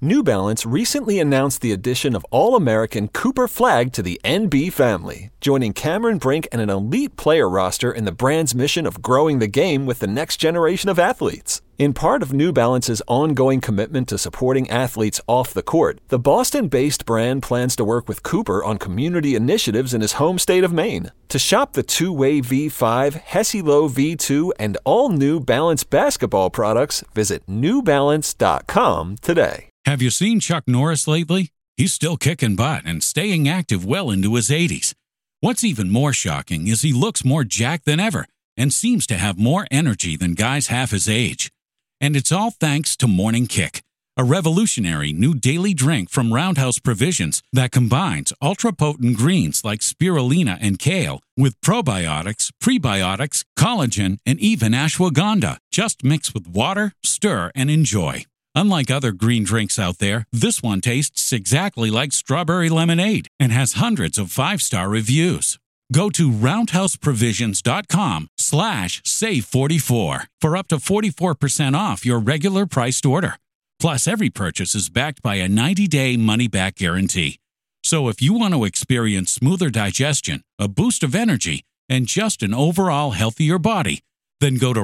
New Balance recently announced the addition of All-American Cooper Flagg to the NB family, joining Cameron Brink and an elite player roster in the brand's mission of growing the game with the next generation of athletes. In part of New Balance's ongoing commitment to supporting athletes off the court, the Boston-based brand plans to work with Cooper on community initiatives in his home state of Maine. To shop the two-way V5, Hesi-Lo V2, and all New Balance basketball products, visit newbalance.com today. Have you seen Chuck Norris lately? He's still kicking butt and staying active well into his 80s. What's even more shocking is he looks more jacked than ever and seems to have more energy than guys half his age. And it's all thanks to Morning Kick, a revolutionary new daily drink from Roundhouse Provisions that combines ultra-potent greens like spirulina and kale with probiotics, prebiotics, collagen, and even ashwagandha. Just mix with water, stir, and enjoy. Unlike other green drinks out there, this one tastes exactly like strawberry lemonade and has hundreds of 5-star reviews. Go to roundhouseprovisions.com/save44 for up to 44% off your regular priced order. Plus, every purchase is backed by a 90-day money-back guarantee. So if you want to experience smoother digestion, a boost of energy, and just an overall healthier body, then go to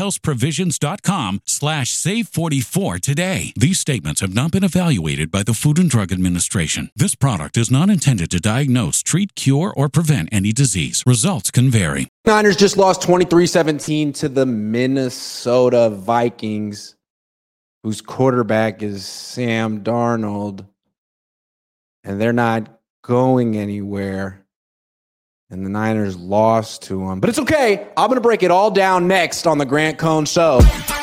roundhouseprovisions.com/save44 today. These statements have not been evaluated by the Food and Drug Administration. This product is not intended to diagnose, treat, cure, or prevent any disease. Results can vary. Niners just lost 23-17 to the Minnesota Vikings, whose quarterback is Sam Darnold, and they're not going anywhere. And the Niners lost to them. But it's okay. I'm going to break it all down next on the Grant Cohn Show.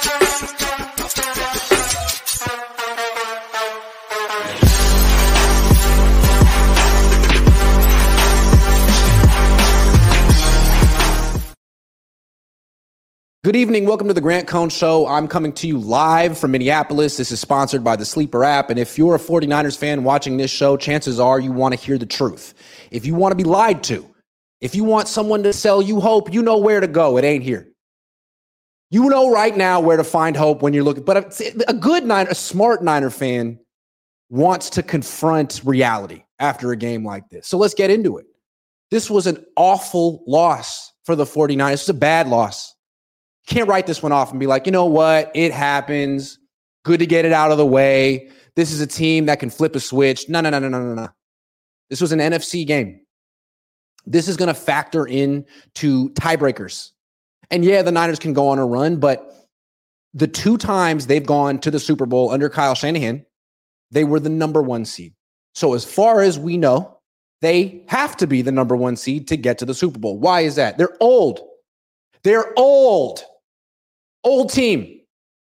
Good evening. Welcome to the Grant Cohn Show. I'm coming to you live from Minneapolis. This is sponsored by the Sleeper app. And if you're a 49ers fan watching this show, chances are you want to hear the truth. If you want to be lied to, if you want someone to sell you hope, you know where to go. It ain't here. You know right now where to find hope when you're looking. But a good Niner, a smart Niner fan wants to confront reality after a game like this. So let's get into it. This was an awful loss for the 49ers. It's a bad loss. You can't write this one off and be like, you know what? It happens. Good to get it out of the way. This is a team that can flip a switch. No. This was an NFC game. This is going to factor in to tiebreakers. And yeah, the Niners can go on a run, but the two times they've gone to the Super Bowl under Kyle Shanahan, they were the number one seed. So as far as we know, they have to be the number one seed to get to the Super Bowl. Why is that? They're old. They're old. Old team.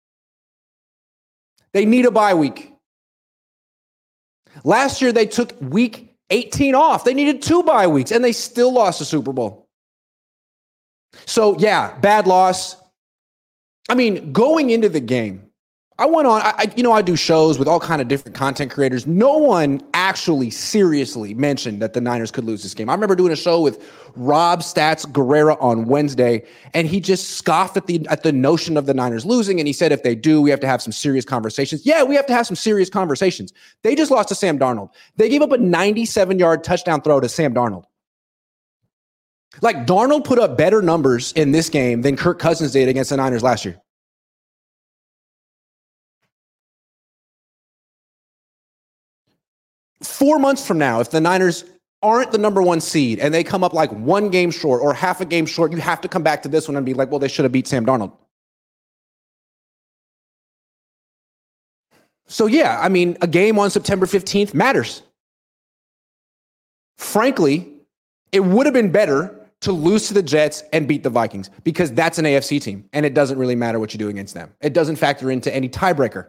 They need a bye week. Last year, they took week 18 off. They needed 2 bye weeks, and they still lost the Super Bowl. So, yeah, bad loss. I mean, going into the game, I went on, I do shows with all kind of different content creators. No one actually seriously mentioned that the Niners could lose this game. I remember doing a show with Rob Stats Guerrera on Wednesday, and he just scoffed at the notion of the Niners losing, and he said if they do, we have to have some serious conversations. Yeah, we have to have some serious conversations. They just lost to Sam Darnold. They gave up a 97-yard touchdown throw to Sam Darnold. Like, Darnold put up better numbers in this game than Kirk Cousins did against the Niners last year. Four months from now, if the Niners aren't the number one seed and they come up like 1 game short or half a game short, you have to come back to this one and be like, well, they should have beat Sam Darnold. So, yeah, I mean, a game on September 15th matters. Frankly, it would have been better to lose to the Jets and beat the Vikings because that's an AFC team, and it doesn't really matter what you do against them. It doesn't factor into any tiebreaker.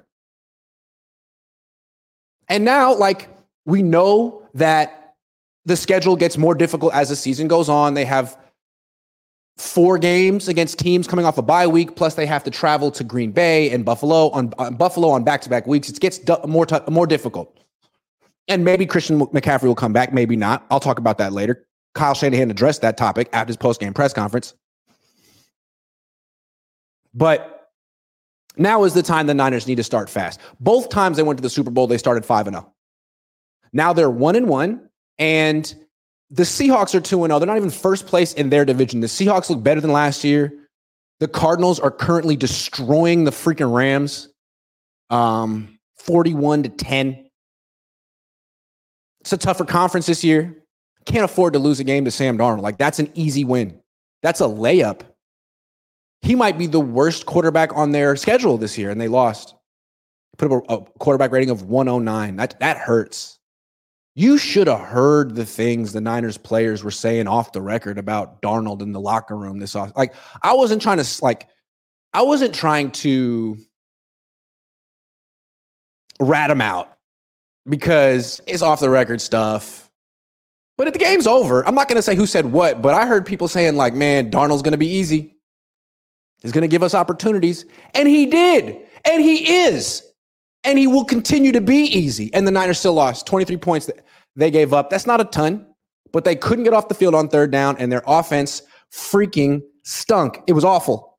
And now, we know that the schedule gets more difficult as the season goes on. They have 4 games against teams coming off a bye week, plus they have to travel to Green Bay and Buffalo on back-to-back weeks. It gets more difficult. And maybe Christian McCaffrey will come back, maybe not. I'll talk about that later. Kyle Shanahan addressed that topic at his post-game press conference. But Now is the time the Niners need to start fast. Both times they went to the Super Bowl, they started 5-0. Now they're 1-1, and the Seahawks are 2-0. They're not even first place in their division. The Seahawks look better than last year. The Cardinals are currently destroying the freaking Rams, 41-10. It's a tougher conference this year. Can't afford to lose a game to Sam Darnold. Like, that's an easy win. That's a layup. He might be the worst quarterback on their schedule this year, and they lost. Put up a quarterback rating of 109. That hurts. You should have heard the things the Niners players were saying off the record about Darnold in the locker room this off. Like, I wasn't trying to rat him out because it's off the record stuff. But if the game's over, I'm not going to say who said what, but I heard people saying like, man, Darnold's going to be easy. He's going to give us opportunities. And he did. And he is. And he will continue to be easy. And the Niners still lost 23 points that they gave up. That's not a ton, but they couldn't get off the field on third down, and their offense freaking stunk. It was awful.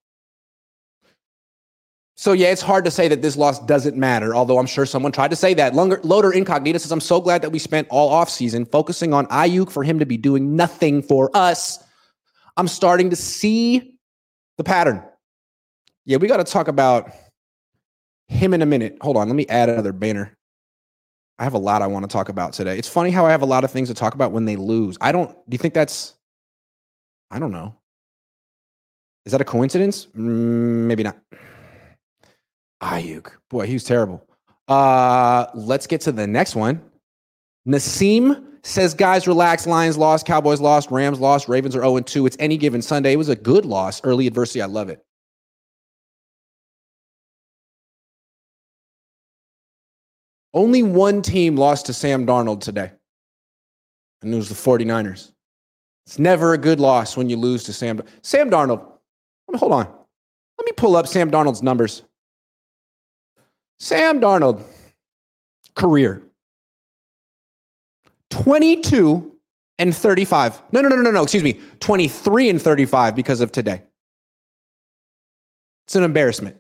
So, yeah, it's hard to say that this loss doesn't matter, although I'm sure someone tried to say that. Loader Incognito says, I'm so glad that we spent all offseason focusing on Aiyuk for him to be doing nothing for us. I'm starting to see the pattern. Yeah, we got to talk about him in a minute. Hold on, let me add another banner. I have a lot I want to talk about today. It's funny how I have a lot of things to talk about when they lose. Do you think that's, I don't know. Is that a coincidence? Maybe not. Aiyuk. Boy, he was terrible. Let's get to the next one. Nassim says, guys, relax. Lions lost, Cowboys lost, Rams lost, Ravens are 0-2. It's any given Sunday. It was a good loss. Early adversity. I love it. Only one team lost to Sam Darnold today, and it was the 49ers. It's never a good loss when you lose to Sam Darnold. Hold on. Let me pull up Sam Darnold's numbers. Sam Darnold, career, 22-35. No, excuse me, 23-35 because of today. It's an embarrassment.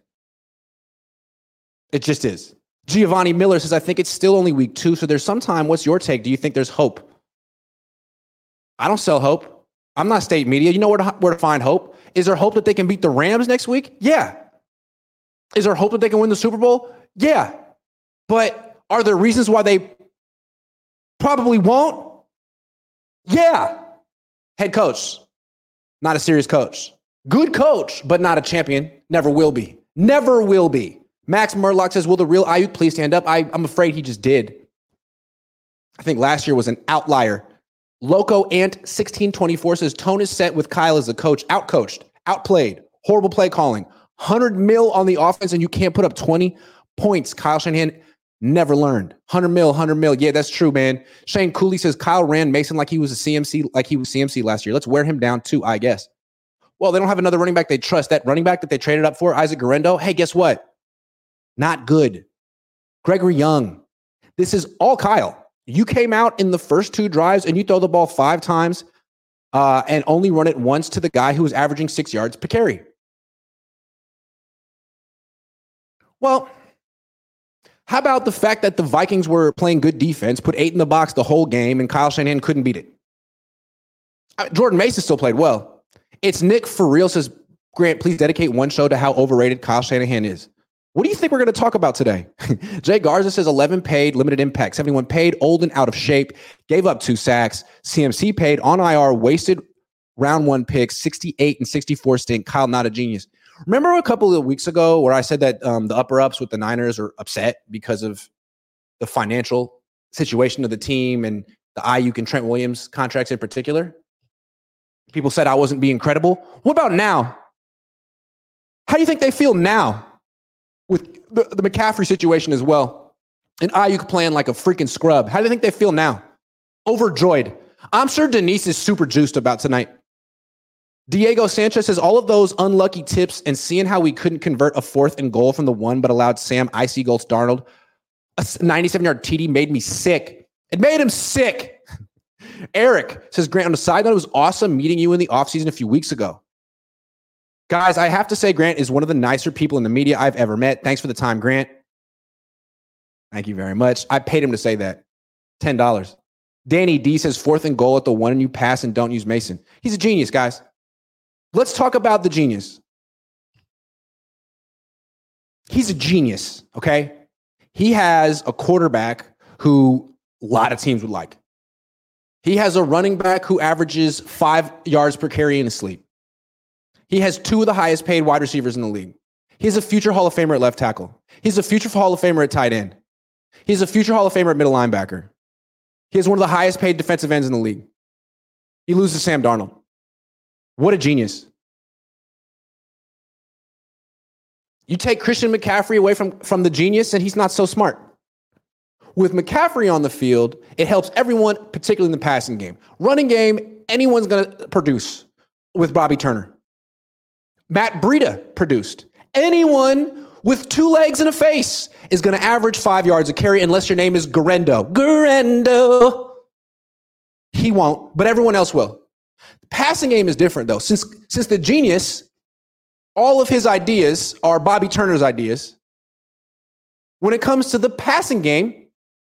It just is. Giovanni Miller says, I think it's still only week 2, so there's some time. What's your take? Do you think there's hope? I don't sell hope. I'm not state media. You know where to find hope? Is there hope that they can beat the Rams next week? Yeah. Is there hope that they can win the Super Bowl? Yeah. But are there reasons why they probably won't? Yeah. Head coach, not a serious coach. Good coach, but not a champion. Never will be. Never will be. Max Murlock says, will the real Aiyuk please stand up? I'm afraid he just did. I think last year was an outlier. Loco Ant 1624 says, tone is set with Kyle as the coach. Outcoached, outplayed, horrible play calling. 100 mil on the offense, and you can't put up 20 points. Kyle Shanahan never learned. 100 mil. Yeah, that's true, man. Shane Cooley says, Kyle ran Mason like he was CMC last year. Let's wear him down too, I guess. Well, they don't have another running back they trust. That running back that they traded up for, Isaac Guerrero, hey, guess what? Not good. Gregory Young. This is all Kyle. You came out in the first 2 drives and you throw the ball 5 times and only run it once to the guy who was averaging 6 yards per carry. Well, how about the fact that the Vikings were playing good defense, put 8 in the box the whole game, and Kyle Shanahan couldn't beat it? Jordan Mason still played well. It's Nick for real says, Grant, please dedicate one show to how overrated Kyle Shanahan is. What do you think we're going to talk about today? Jay Garza says 11 paid, limited impact. 71 paid, old and out of shape, gave up 2 sacks. CMC paid, on IR, wasted round 1 picks, 68 and 64 stink. Kyle, not a genius. Remember a couple of weeks ago where I said that the upper-ups with the Niners are upset because of the financial situation of the team and the Aiyuk and Trent Williams contracts in particular? People said I wasn't being credible. What about now? How do you think they feel now? With the McCaffrey situation as well. And Aiyuk playing like a freaking scrub. How do you think they feel now? Overjoyed. I'm sure Denise is super juiced about tonight. Diego Sanchez says, all of those unlucky tips and seeing how we couldn't convert a 4th and goal from the 1 but allowed Sam Icy Golds Darnold a 97-yard TD made me sick. It made him sick. Eric says, Grant, on the side note, it was awesome meeting you in the offseason a few weeks ago. Guys, I have to say Grant is one of the nicer people in the media I've ever met. Thanks for the time, Grant. Thank you very much. I paid him to say that. $10. Danny D says 4th and goal at the 1 and you pass and don't use Mason. He's a genius, guys. Let's talk about the genius. He's a genius, okay? He has a quarterback who a lot of teams would like. He has a running back who averages 5 yards per carry in his sleep. He has 2 of the highest paid wide receivers in the league. He's a future Hall of Famer at left tackle. He's a future Hall of Famer at tight end. He's a future Hall of Famer at middle linebacker. He has one of the highest paid defensive ends in the league. He loses Sam Darnold. What a genius. You take Christian McCaffrey away from the genius, and he's not so smart. With McCaffrey on the field, it helps everyone, particularly in the passing game. Running game, anyone's going to produce with Bobby Turner. Matt Breida produced. Anyone with 2 legs and a face is going to average 5 yards a carry unless your name is Guerendo. Guerendo. He won't, but everyone else will. The passing game is different, though. Since the genius, all of his ideas are Bobby Turner's ideas. When it comes to the passing game,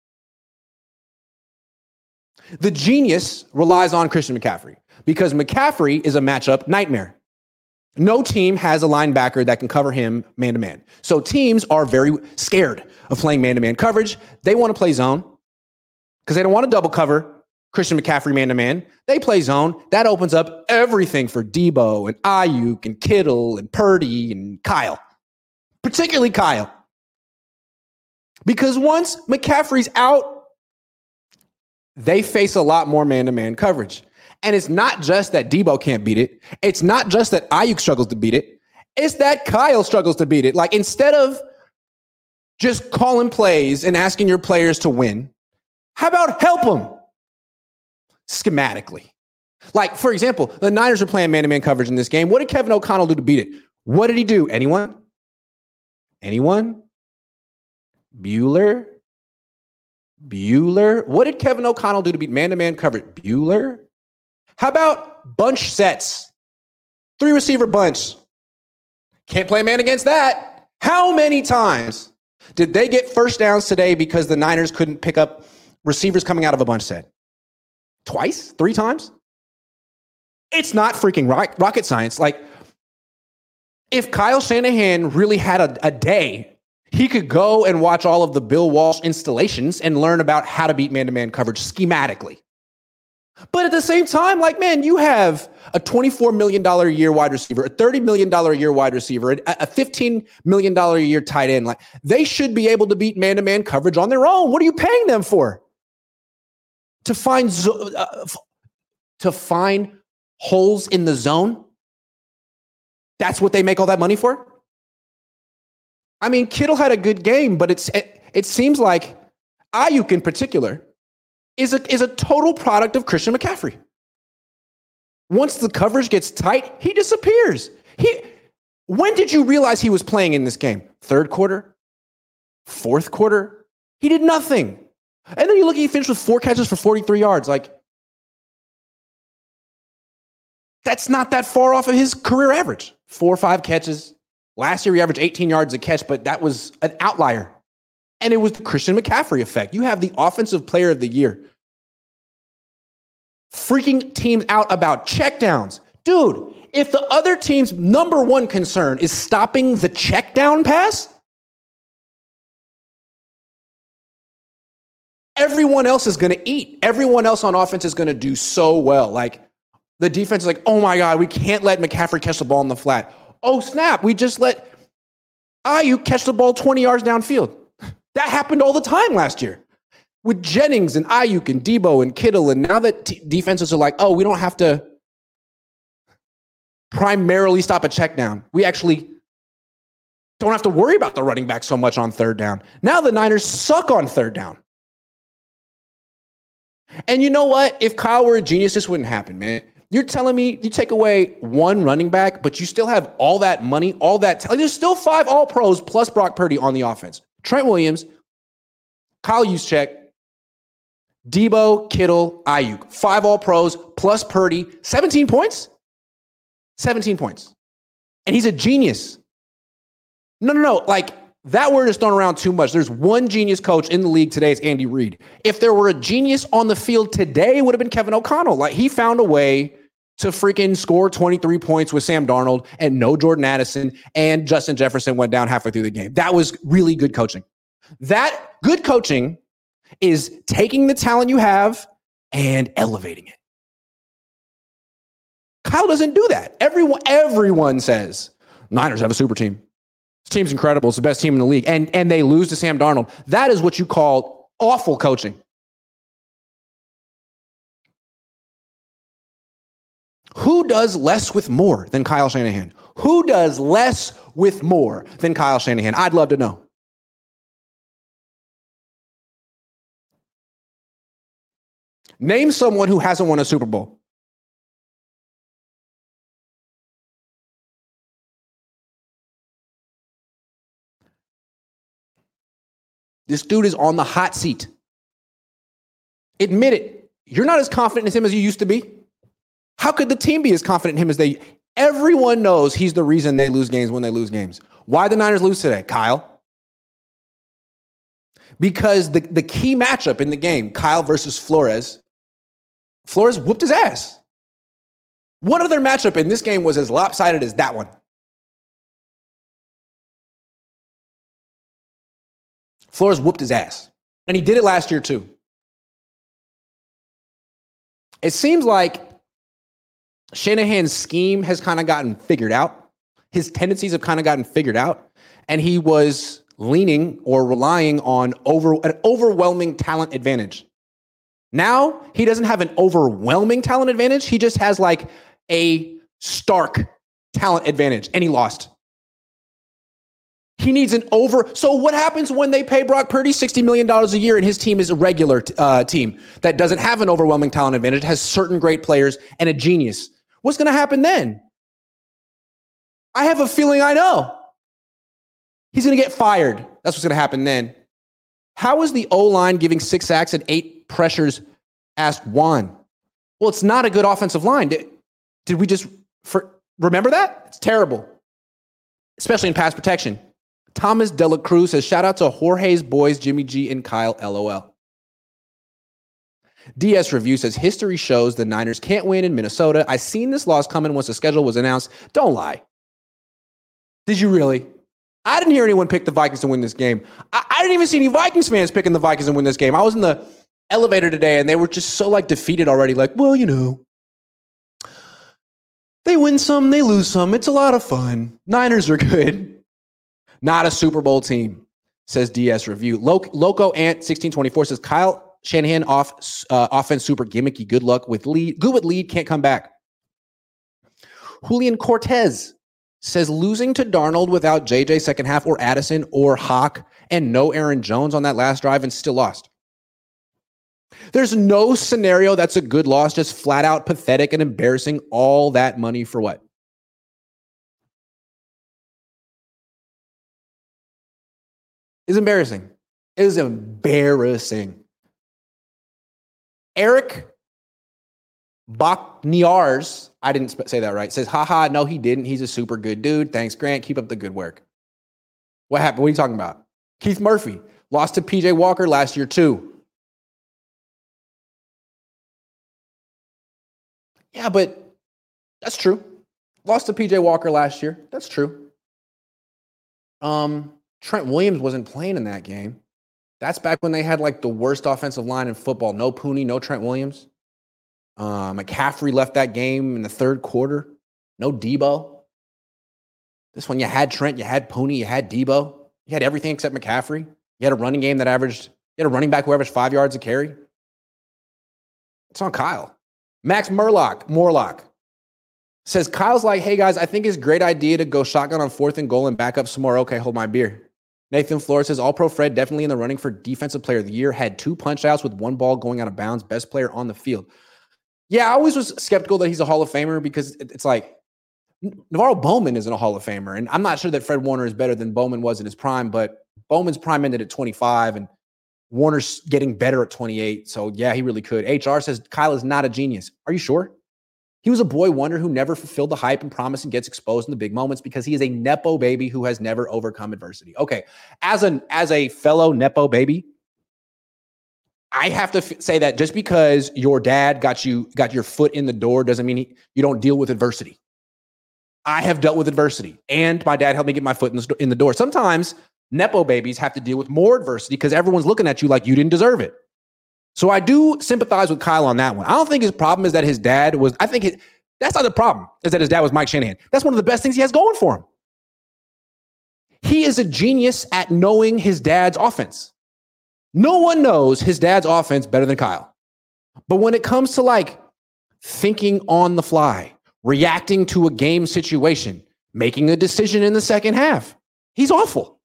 the genius relies on Christian McCaffrey because McCaffrey is a matchup nightmare. No team has a linebacker that can cover him man-to-man. So teams are very scared of playing man-to-man coverage. They want to play zone because they don't want to double cover Christian McCaffrey man-to-man. They play zone. That opens up everything for Debo and Ayuk and Kittle and Purdy and Kyle, particularly Kyle. Because once McCaffrey's out, they face a lot more man-to-man coverage. And it's not just that Debo can't beat it. It's not just that Ayuk struggles to beat it. It's that Kyle struggles to beat it. Like, instead of just calling plays and asking your players to win, how about help them schematically? Like, for example, the Niners are playing man-to-man coverage in this game. What did Kevin O'Connell do to beat it? What did he do? Anyone? Bueller? What did Kevin O'Connell do to beat man-to-man coverage? Bueller? How about bunch sets? 3 receiver bunch. Can't play man against that. How many times did they get first downs today because the Niners couldn't pick up receivers coming out of a bunch set? Twice? 3 times? It's not freaking rocket science. Like, if Kyle Shanahan really had a day, he could go and watch all of the Bill Walsh installations and learn about how to beat man-to-man coverage schematically. But at the same time, like, man, you have a $24 million a year wide receiver, a $30 million a year wide receiver, a $15 million a year tight end. Like, they should be able to beat man-to-man coverage on their own. What are you paying them for? To find holes in the zone? That's what they make all that money for? I mean, Kittle had a good game, but it seems like Ayuk in particular is a total product of Christian McCaffrey. Once the coverage gets tight, he disappears. When did you realize he was playing in this game? 3rd quarter? 4th quarter? He did nothing. And then you look, he finished with 4 catches for 43 yards. Like, that's not that far off of his career average. 4 or 5 catches. Last year, he averaged 18 yards a catch, but that was an outlier. And it was the Christian McCaffrey effect. You have the offensive player of the year freaking teams out about checkdowns. Dude, if the other team's number one concern is stopping the checkdown pass, everyone else is going to eat. Everyone else on offense is going to do so well. Like, the defense is like, oh my God, we can't let McCaffrey catch the ball in the flat. Oh, snap, we just let Ayuk catch the ball 20 yards downfield. That happened all the time last year with Jennings and Ayuk and Debo and Kittle. And now that defenses are like, oh, we don't have to primarily stop a check down. We actually don't have to worry about the running back so much on 3rd down. Now the Niners suck on 3rd down. And you know what? If Kyle were a genius, this wouldn't happen, man. You're telling me you take away 1 running back, but you still have all that money, all that talent. There's still 5 All-Pros plus Brock Purdy on the offense. Trent Williams, Kyle Juszczyk, Debo, Kittle, Ayuk. 5 All-Pros plus Purdy. 17 points? 17 points. And he's a genius. No. Like, that word is thrown around too much. There's one genius coach in the league today. It's Andy Reid. If there were a genius on the field today, it would have been Kevin O'Connell. Like, he found a way to freaking score 23 points with Sam Darnold and no Jordan Addison, and Justin Jefferson went down halfway through the game. That was really good coaching. That good coaching is taking the talent you have and elevating it. Kyle doesn't do that. Everyone says Niners have a super team. This team's incredible. It's the best team in the league. And they lose to Sam Darnold. That is what you call awful coaching. Who does less with more than Kyle Shanahan? Who does less with more than Kyle Shanahan? I'd love to know. Name someone who hasn't won a Super Bowl. This dude is on the hot seat. Admit it. You're not as confident in him as you used to be. How could the team be as confident in him as they? Everyone knows he's the reason they lose games when they lose games. Why the Niners lose today, Kyle? Because the key matchup in the game, Kyle versus Flores whooped his ass. What other matchup in this game was as lopsided as that one? Flores whooped his ass. And he did it last year too. It seems like Shanahan's scheme has kind of gotten figured out. His tendencies have kind of gotten figured out. And he was leaning or relying on an overwhelming talent advantage. Now, he doesn't have an overwhelming talent advantage. He just has like a stark talent advantage, and he lost. He needs So what happens when they pay Brock Purdy $60 million a year and his team is a regular team that doesn't have an overwhelming talent advantage, has certain great players and a genius? What's going to happen then? I have a feeling I know. He's going to get fired. That's what's going to happen then. How is the O-line giving 6 sacks and 8 pressures? Asked Juan. Well, it's not a good offensive line. Did we just remember that? It's terrible, especially in pass protection. Thomas Dela Cruz says, shout out to Jorge's boys, Jimmy G and Kyle, LOL. DS Review says, history shows the Niners can't win in Minnesota. I seen this loss coming once the schedule was announced. Don't lie. Did you really? I didn't hear anyone pick the Vikings to win this game. I didn't even see any Vikings fans picking the Vikings to win this game. I was in the elevator today and they were just so like defeated already. Like, well, you know, they win some, they lose some. It's a lot of fun. Niners are good. Not a Super Bowl team, says DS Review. Loco Ant 1624 says, Kyle Shanahan offense super gimmicky. Good luck with lead. Good with lead, can't come back. Julian Cortez says, losing to Darnold without JJ second half or Addison or Hawk and no Aaron Jones on that last drive and still lost. There's no scenario that's a good loss, just flat out pathetic and embarrassing. All that money for what? It's embarrassing. It is embarrassing. Eric Bachniars, I didn't say that right, says, haha, no, he didn't. He's a super good dude. Thanks, Grant. Keep up the good work. What happened? What are you talking about? Keith Murphy lost to PJ Walker last year too. Yeah, but that's true. Lost to PJ Walker last year. That's true. Trent Williams wasn't playing in that game. That's back when they had like the worst offensive line in football. No Pooney, no Trent Williams. McCaffrey left that game in the third quarter. No Debo. This one, you had Trent, you had Pooney, you had Debo. You had everything except McCaffrey. You had a running game that you had a running back who averaged 5 yards a carry. It's on Kyle. Max Morlock says, Kyle's like, hey guys, I think it's a great idea to go shotgun on 4th and goal and back up some more. Okay, hold my beer. Nathan Flores says, All-Pro Fred definitely in the running for Defensive Player of the Year. Had 2 punch-outs with 1 ball going out of bounds. Best player on the field. Yeah, I always was skeptical that he's a Hall of Famer because it's like Navarro Bowman isn't a Hall of Famer. And I'm not sure that Fred Warner is better than Bowman was in his prime, but Bowman's prime ended at 25 and Warner's getting better at 28. So, yeah, he really could. HR says, Kyle is not a genius. Are you sure? He was a boy wonder who never fulfilled the hype and promise and gets exposed in the big moments because he is a Nepo baby who has never overcome adversity. Okay, as a fellow Nepo baby, I have to say that just because your dad got your foot in the door doesn't mean you don't deal with adversity. I have dealt with adversity, and my dad helped me get my foot in the door. Sometimes Nepo babies have to deal with more adversity because everyone's looking at you like you didn't deserve it. So I do sympathize with Kyle on that one. I don't think his problem is that his dad was, that's not the problem, is that his dad was Mike Shanahan. That's one of the best things he has going for him. He is a genius at knowing his dad's offense. No one knows his dad's offense better than Kyle. But when it comes to like thinking on the fly, reacting to a game situation, making a decision in the second half, he's awful.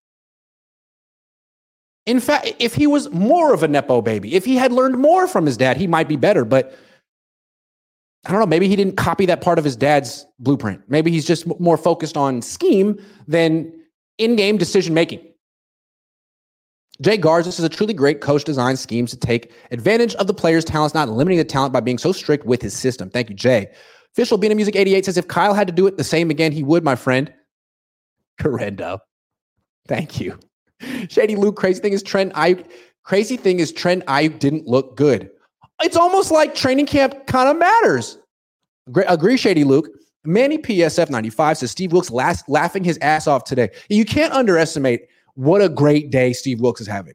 In fact, if he was more of a Nepo baby, if he had learned more from his dad, he might be better. But I don't know, maybe he didn't copy that part of his dad's blueprint. Maybe he's just more focused on scheme than in-game decision-making. Jay Garza says a truly great coach designs schemes to take advantage of the player's talents, not limiting the talent by being so strict with his system. Thank you, Jay. Official Beana Music 88 says if Kyle had to do it the same again, he would, my friend. Correndo. Thank you. Shady Luke, crazy thing is Trent Ayuk didn't look good. It's almost like training camp kind of matters. Agree, Shady Luke. Manny PSF 95 says Steve Wilks laughing his ass off today. You can't underestimate what a great day Steve Wilks is having.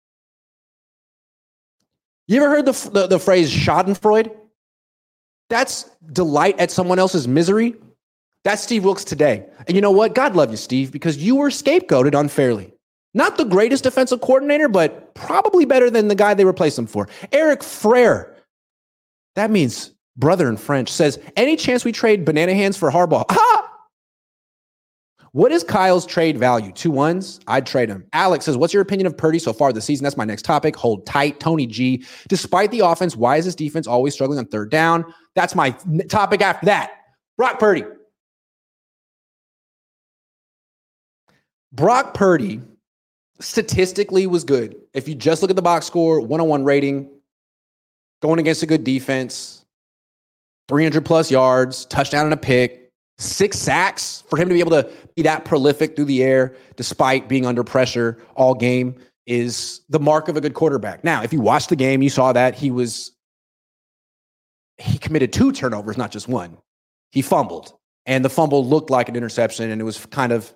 You ever heard the phrase schadenfreude? That's delight at someone else's misery. That's Steve Wilks today. And you know what? God love you, Steve, because you were scapegoated unfairly. Not the greatest defensive coordinator, but probably better than the guy they replaced him for. Eric Frere, that means brother in French, says, any chance we trade banana hands for Harbaugh? Ah! What is Kyle's trade value? 2 1s? I'd trade him. Alex says, what's your opinion of Purdy so far this season? That's my next topic. Hold tight. Tony G. Despite the offense, why is his defense always struggling on third down? That's my topic after that. Brock Purdy. Brock Purdy statistically was good. If you just look at the box score, 101 rating, going against a good defense, 300 plus yards, touchdown and a pick, 6 sacks. For him to be able to be that prolific through the air, despite being under pressure all game, is the mark of a good quarterback. Now, if you watched the game, you saw that he committed 2 turnovers, not just 1. He fumbled, and the fumble looked like an interception, and it was kind of,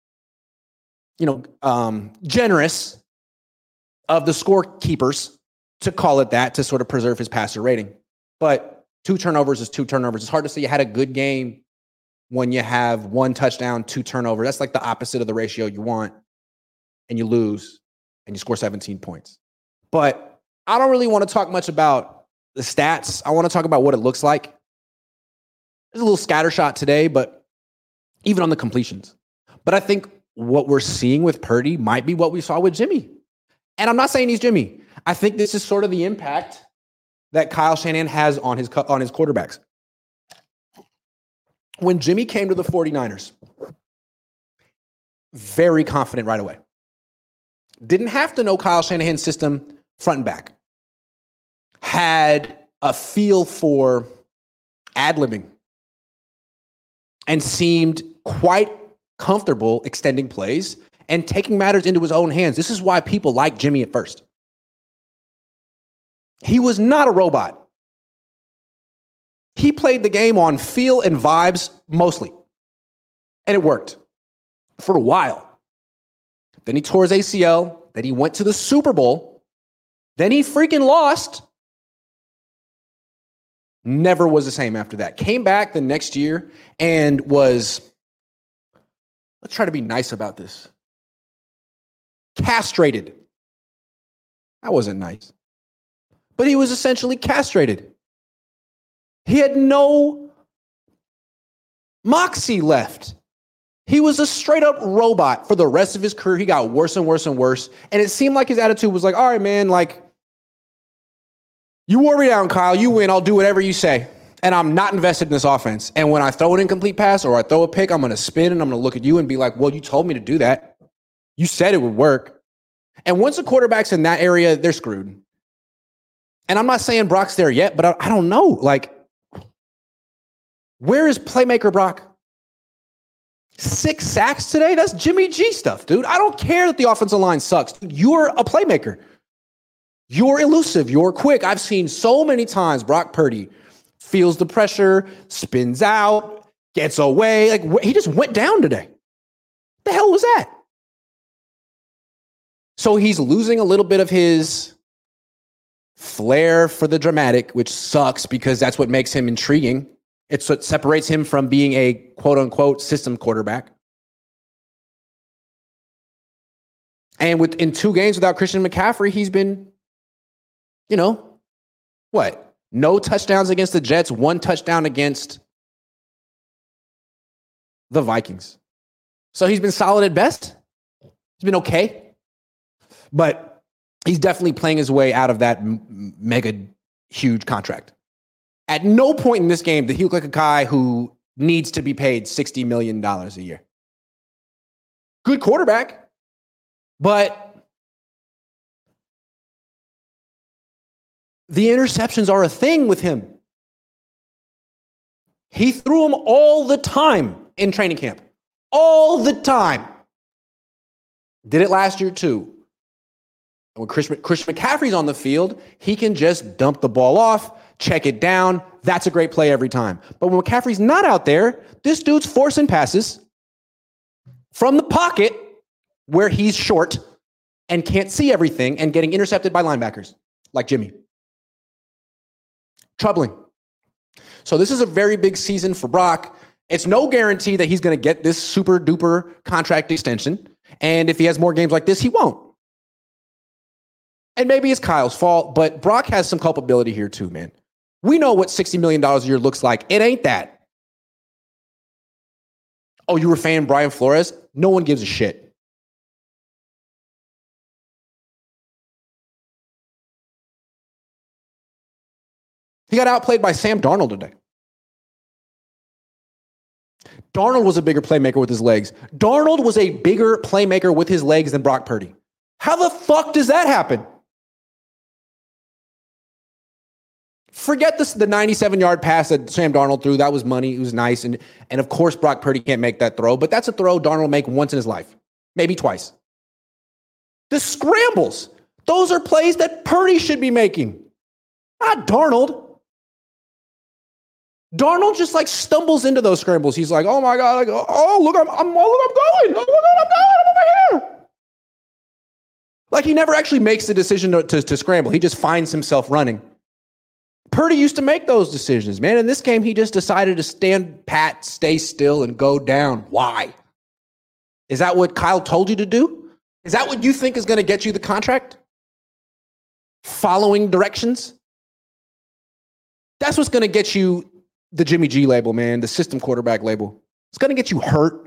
generous of the scorekeepers to call it that, to sort of preserve his passer rating. But 2 turnovers is 2 turnovers. It's hard to say you had a good game when you have 1 touchdown, 2 turnovers. That's like the opposite of the ratio you want, and you lose, and you score 17 points. But I don't really want to talk much about the stats. I want to talk about what it looks like. There's a little scattershot today, but even on the completions. But I think what we're seeing with Purdy might be what we saw with Jimmy. And I'm not saying he's Jimmy. I think this is sort of the impact that Kyle Shanahan has on his quarterbacks. When Jimmy came to the 49ers, very confident right away. Didn't have to know Kyle Shanahan's system front and back. Had a feel for ad-libbing and seemed quite comfortable extending plays and taking matters into his own hands. This is why people like Jimmy at first. He was not a robot. He played the game on feel and vibes mostly. And it worked for a while. Then he tore his ACL. Then he went to the Super Bowl. Then he freaking lost. Never was the same after that. Came back the next year and was, let's try to be nice about this, castrated. That wasn't nice. But he was essentially castrated. He had no moxie left. He was a straight up robot for the rest of his career. He got worse and worse and worse. And it seemed like his attitude was like, all right, man, like, you wore me down, Kyle. You win. I'll do whatever you say. And I'm not invested in this offense. And when I throw an incomplete pass or I throw a pick, I'm going to spin and I'm going to look at you and be like, well, you told me to do that. You said it would work. And once a quarterback's in that area, they're screwed. And I'm not saying Brock's there yet, but I don't know. Like, Where is playmaker Brock? 6 sacks today? That's Jimmy G stuff, dude. I don't care that the offensive line sucks. You're a playmaker. You're elusive. You're quick. I've seen so many times Brock Purdy feels the pressure, spins out, gets away. Like, he just went down today. What the hell was that? So he's losing a little bit of his flair for the dramatic, which sucks because that's what makes him intriguing. It's what separates him from being a quote-unquote system quarterback. And in 2 games without Christian McCaffrey, he's been, what? No touchdowns against the Jets, 1 touchdown against the Vikings. So he's been solid at best. He's been okay. But he's definitely playing his way out of that mega huge contract. At no point in this game did he look like a guy who needs to be paid $60 million a year. Good quarterback, but the interceptions are a thing with him. He threw them all the time in training camp. All the time. Did it last year too. And when Christian McCaffrey's on the field, he can just dump the ball off, check it down. That's a great play every time. But when McCaffrey's not out there, this dude's forcing passes from the pocket where he's short and can't see everything and getting intercepted by linebackers like Jimmy. Troubling. So this is a very big season for Brock. It's no guarantee that he's going to get this super duper contract extension. And if he has more games like this, he won't. And maybe it's Kyle's fault, but Brock has some culpability here too, man. We know what $60 million a year looks like. It ain't that. Oh, you were a fan of Brian Flores? No one gives a shit. He got outplayed by Sam Darnold today. Darnold was a bigger playmaker with his legs. Darnold was a bigger playmaker with his legs than Brock Purdy. How the fuck does that happen? Forget this, the 97-yard pass that Sam Darnold threw. That was money. It was nice. And of course, Brock Purdy can't make that throw, but that's a throw Darnold will make once in his life, maybe twice. The scrambles, those are plays that Purdy should be making, not Darnold. Darnold just like stumbles into those scrambles. He's like, oh my God, look, I'm going. Oh, look, I'm over here. Like he never actually makes the decision to scramble. He just finds himself running. Purdy used to make those decisions, man. In this game, he just decided to stand pat, stay still, and go down. Why? Is that what Kyle told you to do? Is that what you think is going to get you the contract? Following directions? That's what's going to get you the Jimmy G label, man, the system quarterback label. It's going to get you hurt.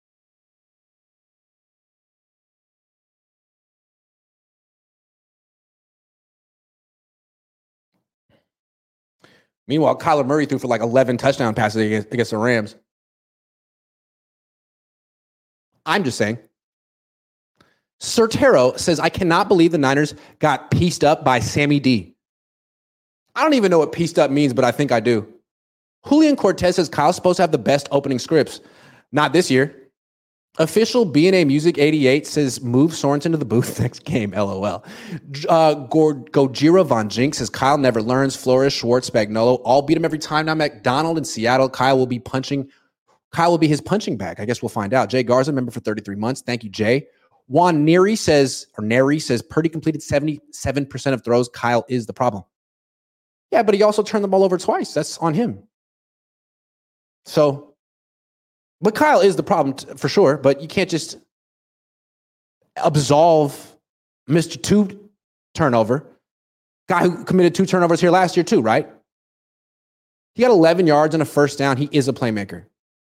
Meanwhile, Kyler Murray threw for like 11 touchdown passes against the Rams. I'm just saying. Sertero says, I cannot believe the Niners got pieced up by Sammy D. I don't even know what pieced up means, but I think I do. Julian Cortez says, Kyle's supposed to have the best opening scripts. Not this year. Official B&A Music 88 says, move Sorensen to the booth next game, LOL. Gojira Von Jinx says, Kyle never learns. Flores, Schwartz, Spagnuolo, all beat him every time. Now McDonald in Seattle. Kyle will be his punching bag. I guess we'll find out. Jay Garza, member for 33 months. Thank you, Jay. Juan Neri says, Purdy completed 77% of throws. Kyle is the problem. Yeah, but he also turned the ball over twice. That's on him. But Kyle is the problem for sure, but you can't just absolve Mr. 2 turnover. Guy who committed 2 turnovers here last year too, right? He got 11 yards and a first down. He is a playmaker.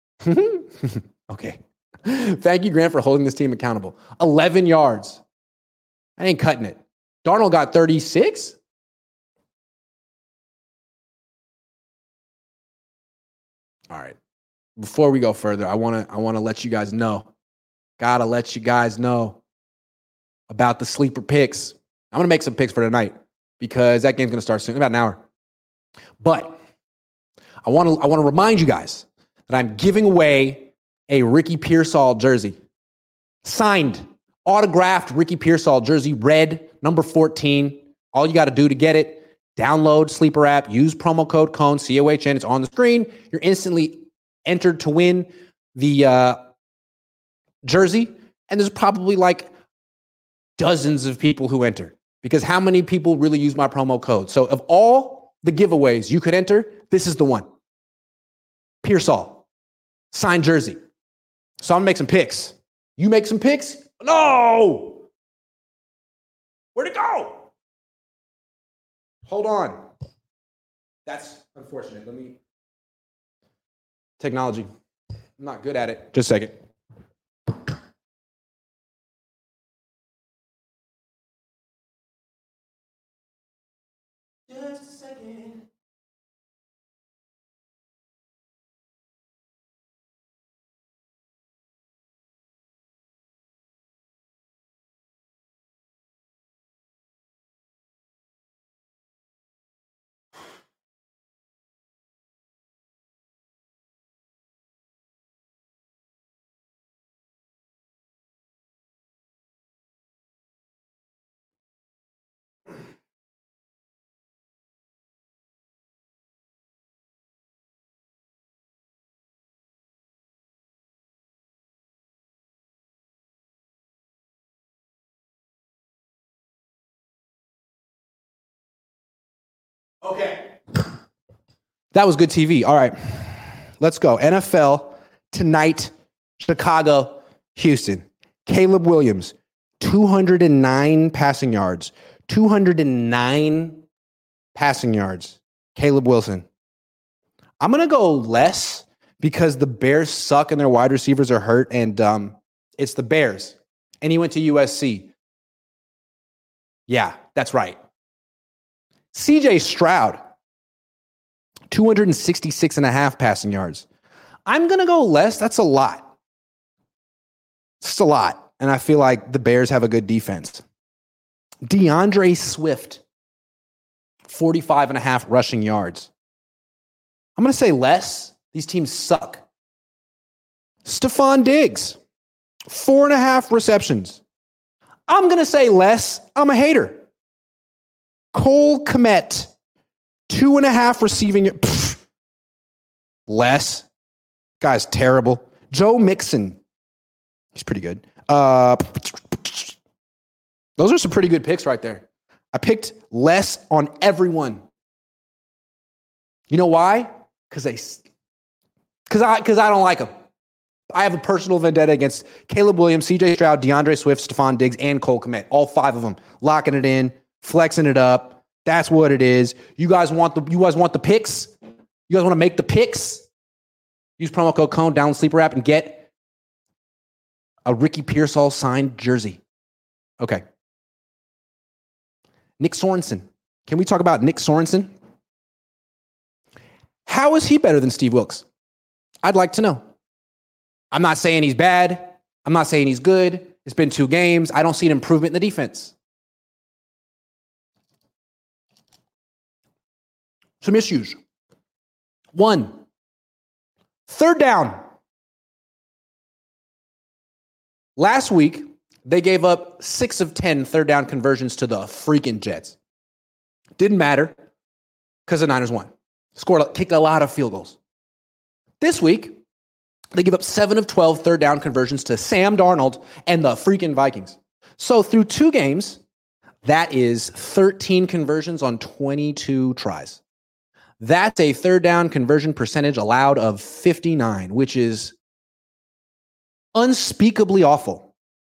Okay. Thank you, Grant, for holding this team accountable. 11 yards. I ain't cutting it. Darnold got 36. All right. Before we go further, I want to let you guys know. Gotta let you guys know about the sleeper picks. I'm gonna make some picks for tonight because that game's gonna start soon, about an hour. But I want to remind you guys that I'm giving away a Ricky Pearsall jersey. Signed, autographed Ricky Pearsall jersey, red, number 14. All you got to do to get it, download Sleeper app, use promo code COHN, COHN. It's on the screen. You're instantly entered to win the jersey. And there's probably like dozens of people who enter, because how many people really use my promo code? So of all the giveaways you could enter, this is the one. Pearsall, signed jersey. So I'm going to make some picks. You make some picks? No! Where'd it go? Hold on. That's unfortunate. Technology. I'm not good at it. Just a second. Just a second. Okay. That was good TV. All right. Let's go. NFL tonight, Chicago, Houston. Caleb Williams, 209 passing yards. 209 passing yards. Caleb Wilson. I'm going to go less because the Bears suck and their wide receivers are hurt, and it's the Bears. And he went to USC. Yeah, that's right. CJ Stroud, 266 and a half passing yards. I'm going to go less. That's a lot. It's a lot. And I feel like the Bears have a good defense. DeAndre Swift, 45 and a half rushing yards. I'm going to say less. These teams suck. Stephon Diggs, 4.5 receptions. I'm going to say less. I'm a hater. Cole Kmet, 2.5 receiving. Less. Guy's terrible. Joe Mixon. He's pretty good. Those are some pretty good picks right there. I picked less on everyone. You know why? Because I don't like them. I have a personal vendetta against Caleb Williams, CJ Stroud, DeAndre Swift, Stephon Diggs, and Cole Kmet. All 5 of them. Locking it in. Flexing it up. That's what it is. You guys want the picks? You guys want to make the picks? Use promo code COHN, download Sleeper app, and get a Ricky Pearsall signed jersey. Okay. Nick Sorensen. Can we talk about Nick Sorensen? How is he better than Steve Wilks? I'd like to know. I'm not saying he's bad. I'm not saying he's good. It's been 2 games. I don't see an improvement in the defense. Some issues. 1, third down. Last week, they gave up 6 of 10 third down conversions to the freaking Jets. Didn't matter because the Niners won. Kicked a lot of field goals. This week, they give up 7 of 12 third down conversions to Sam Darnold and the freaking Vikings. So through 2 games, that is 13 conversions on 22 tries. That's a third down conversion percentage allowed of 59, which is unspeakably awful.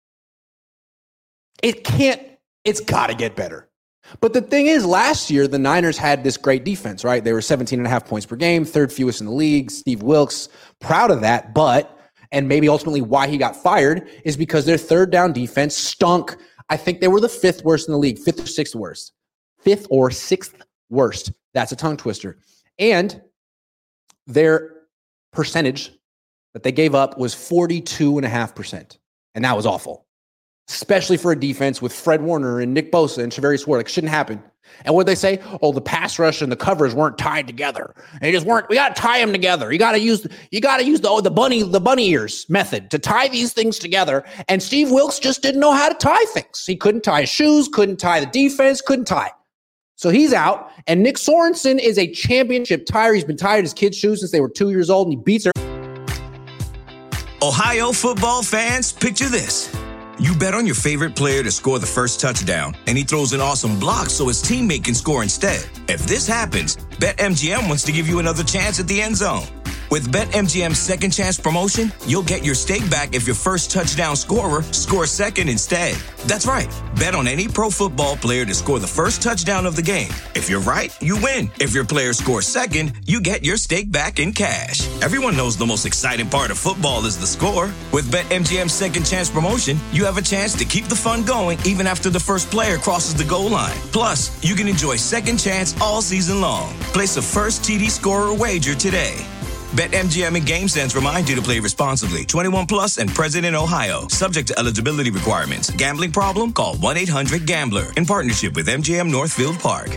It's got to get better. But the thing is, last year, the Niners had this great defense, right? They were 17.5 points per game, 3rd fewest in the league. Steve Wilks, proud of that, and maybe ultimately why he got fired is because their third down defense stunk. I think they were the 5th worst in the league, 5th or 6th worst. 5th or 6th worst. That's a tongue twister. And their percentage that they gave up was 42.5%. And that was awful. especially for a defense with Fred Warner and Nick Bosa and Charvarius Ward. Like, shouldn't happen. And what they say? Oh, the pass rush and the covers weren't tied together. They just weren't. We got to tie them together. You got to use the bunny ears method to tie these things together. And Steve Wilks just didn't know how to tie things. He couldn't tie his shoes, couldn't tie the defense, couldn't tie. So he's out. And Nick Sorensen is a championship tire. He's been tied his kids' shoes since they were 2 years old, and he beats her. Ohio football fans, picture this. You bet on your favorite player to score the first touchdown, and he throws an awesome block so his teammate can score instead. If this happens, BetMGM wants to give you another chance at the end zone. With BetMGM's second chance promotion, you'll get your stake back if your first touchdown scorer scores second instead. That's right. Bet on any pro football player to score the first touchdown of the game. If you're right, you win. If your player scores second, you get your stake back in cash. Everyone knows the most exciting part of football is the score. With BetMGM's second chance promotion, you have a chance to keep the fun going even after the first player crosses the goal line. Plus, you can enjoy second chance all season long. Place a first TD scorer wager today. BetMGM and GameSense remind you to play responsibly. 21 plus and present in Ohio. Subject to eligibility requirements. Gambling problem? Call 1-800-GAMBLER. In partnership with MGM Northfield Park.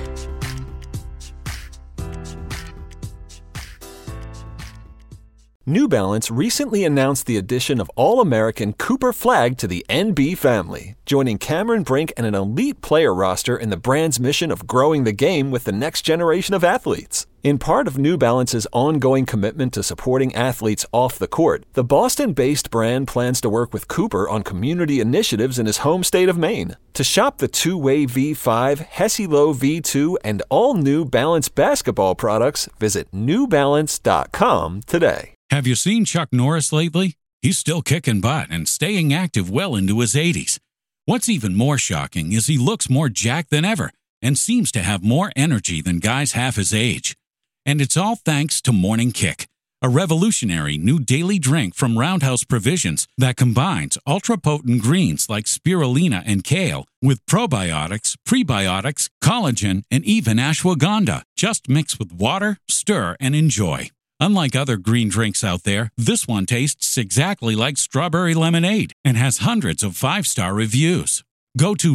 New Balance recently announced the addition of All-American Cooper Flag to the NB family, joining Cameron Brink and an elite player roster in the brand's mission of growing the game with the next generation of athletes. In part of New Balance's ongoing commitment to supporting athletes off the court, the Boston-based brand plans to work with Cooper on community initiatives in his home state of Maine. To shop the two-way V5, Hesi-Lo V2, and all New Balance basketball products, visit newbalance.com today. Have you seen Chuck Norris lately? He's still kicking butt and staying active well into his 80s. What's even more shocking is he looks more jacked than ever and seems to have more energy than guys half his age. And it's all thanks to Morning Kick, a revolutionary new daily drink from Roundhouse Provisions that combines ultra-potent greens like spirulina and kale with probiotics, prebiotics, collagen, and even ashwagandha. Just mix with water, stir, and enjoy. Unlike other green drinks out there, this one tastes exactly like strawberry lemonade and has hundreds of 5-star reviews. Go to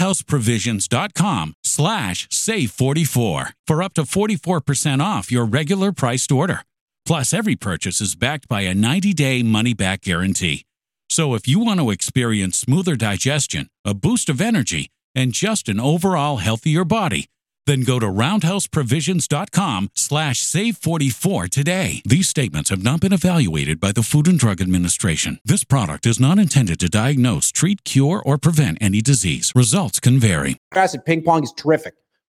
roundhouseprovisions.com/save44 for up to 44% off your regular priced order. Plus, every purchase is backed by a 90-day money-back guarantee. So if you want to experience smoother digestion, a boost of energy, and just an overall healthier body, then go to roundhouseprovisions.com/save44 today. These statements have not been evaluated by the Food and Drug Administration. This product is not intended to diagnose, treat, cure, or prevent any disease. Results can vary. Acid ping pong is terrific.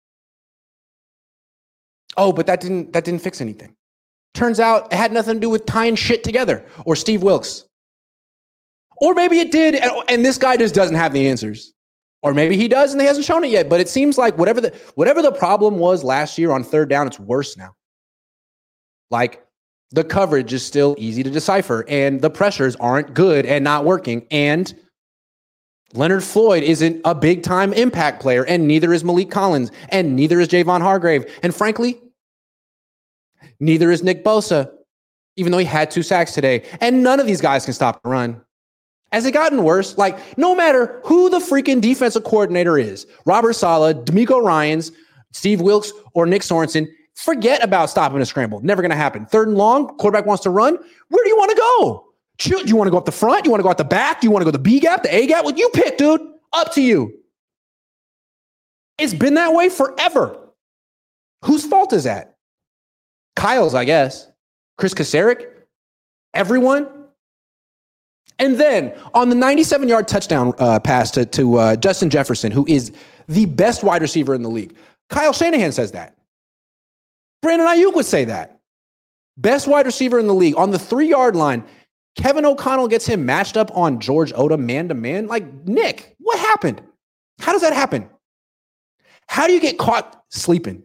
Oh, but that didn't fix anything. Turns out it had nothing to do with tying shit together or Steve Wilks. Or maybe it did, and this guy just doesn't have the answers. Or maybe he does and he hasn't shown it yet, but it seems like whatever the problem was last year on third down, it's worse now. Like, the coverage is still easy to decipher, and the pressures aren't good and not working, and Leonard Floyd isn't a big-time impact player, and neither is Malik Collins, and neither is Javon Hargrave, and frankly, neither is Nick Bosa, even though he had 2 sacks today, and none of these guys can stop the run. Has it gotten worse? Like, no matter who the freaking defensive coordinator is, Robert Saleh, DeMeco Ryans, Steve Wilks, or Nick Sorensen, forget about stopping a scramble. Never going to happen. Third and long, quarterback wants to run. Where do you want to go? Do you want to go up the front? Do you want to go out the back? Do you want to go the B gap, the A gap? Well, you pick, dude. Up to you. It's been that way forever. Whose fault is that? Kyle's, I guess. Chris Kasarik? Everyone? And then on the 97-yard touchdown pass to Justin Jefferson, who is the best wide receiver in the league, Kyle Shanahan says that. Brandon Ayuk would say that. Best wide receiver in the league. On the 3-yard line, Kevin O'Connell gets him matched up on George Odom man-to-man. Like, Nick, what happened? How does that happen? How do you get caught sleeping?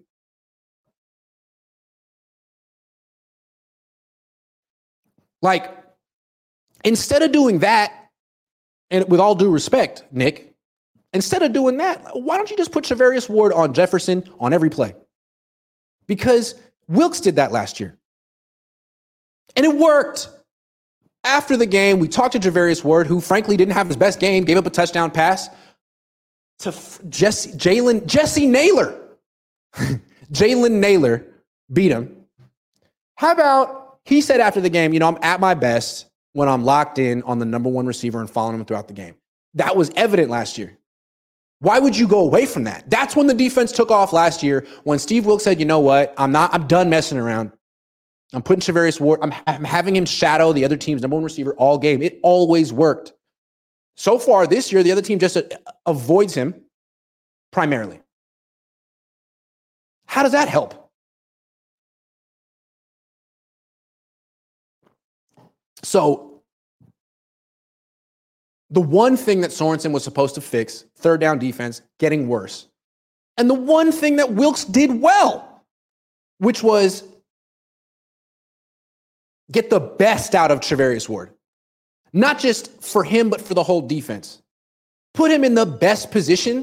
Like, instead of doing that, and with all due respect, Nick, instead of doing that, why don't you just put Charvarius Ward on Jefferson on every play? Because Wilks did that last year. And it worked. After the game, we talked to Javarius Ward, who frankly didn't have his best game, gave up a touchdown pass to Jesse Naylor. Jalen Naylor beat him. How about, he said after the game, I'm at my best when I'm locked in on the number one receiver and following him throughout the game. That was evident last year. Why would you go away from that? That's when the defense took off last year, when Steve Wilks said, you know what, I'm done messing around. I'm putting Javarius Ward, I'm having him shadow the other team's number one receiver all game. It always worked. So far this year, the other team just avoids him primarily. How does that help? So the one thing that Sorensen was supposed to fix, third down defense, getting worse. And the one thing that Wilks did well, which was get the best out of Javarius Ward. Not just for him, but for the whole defense. Put him in the best position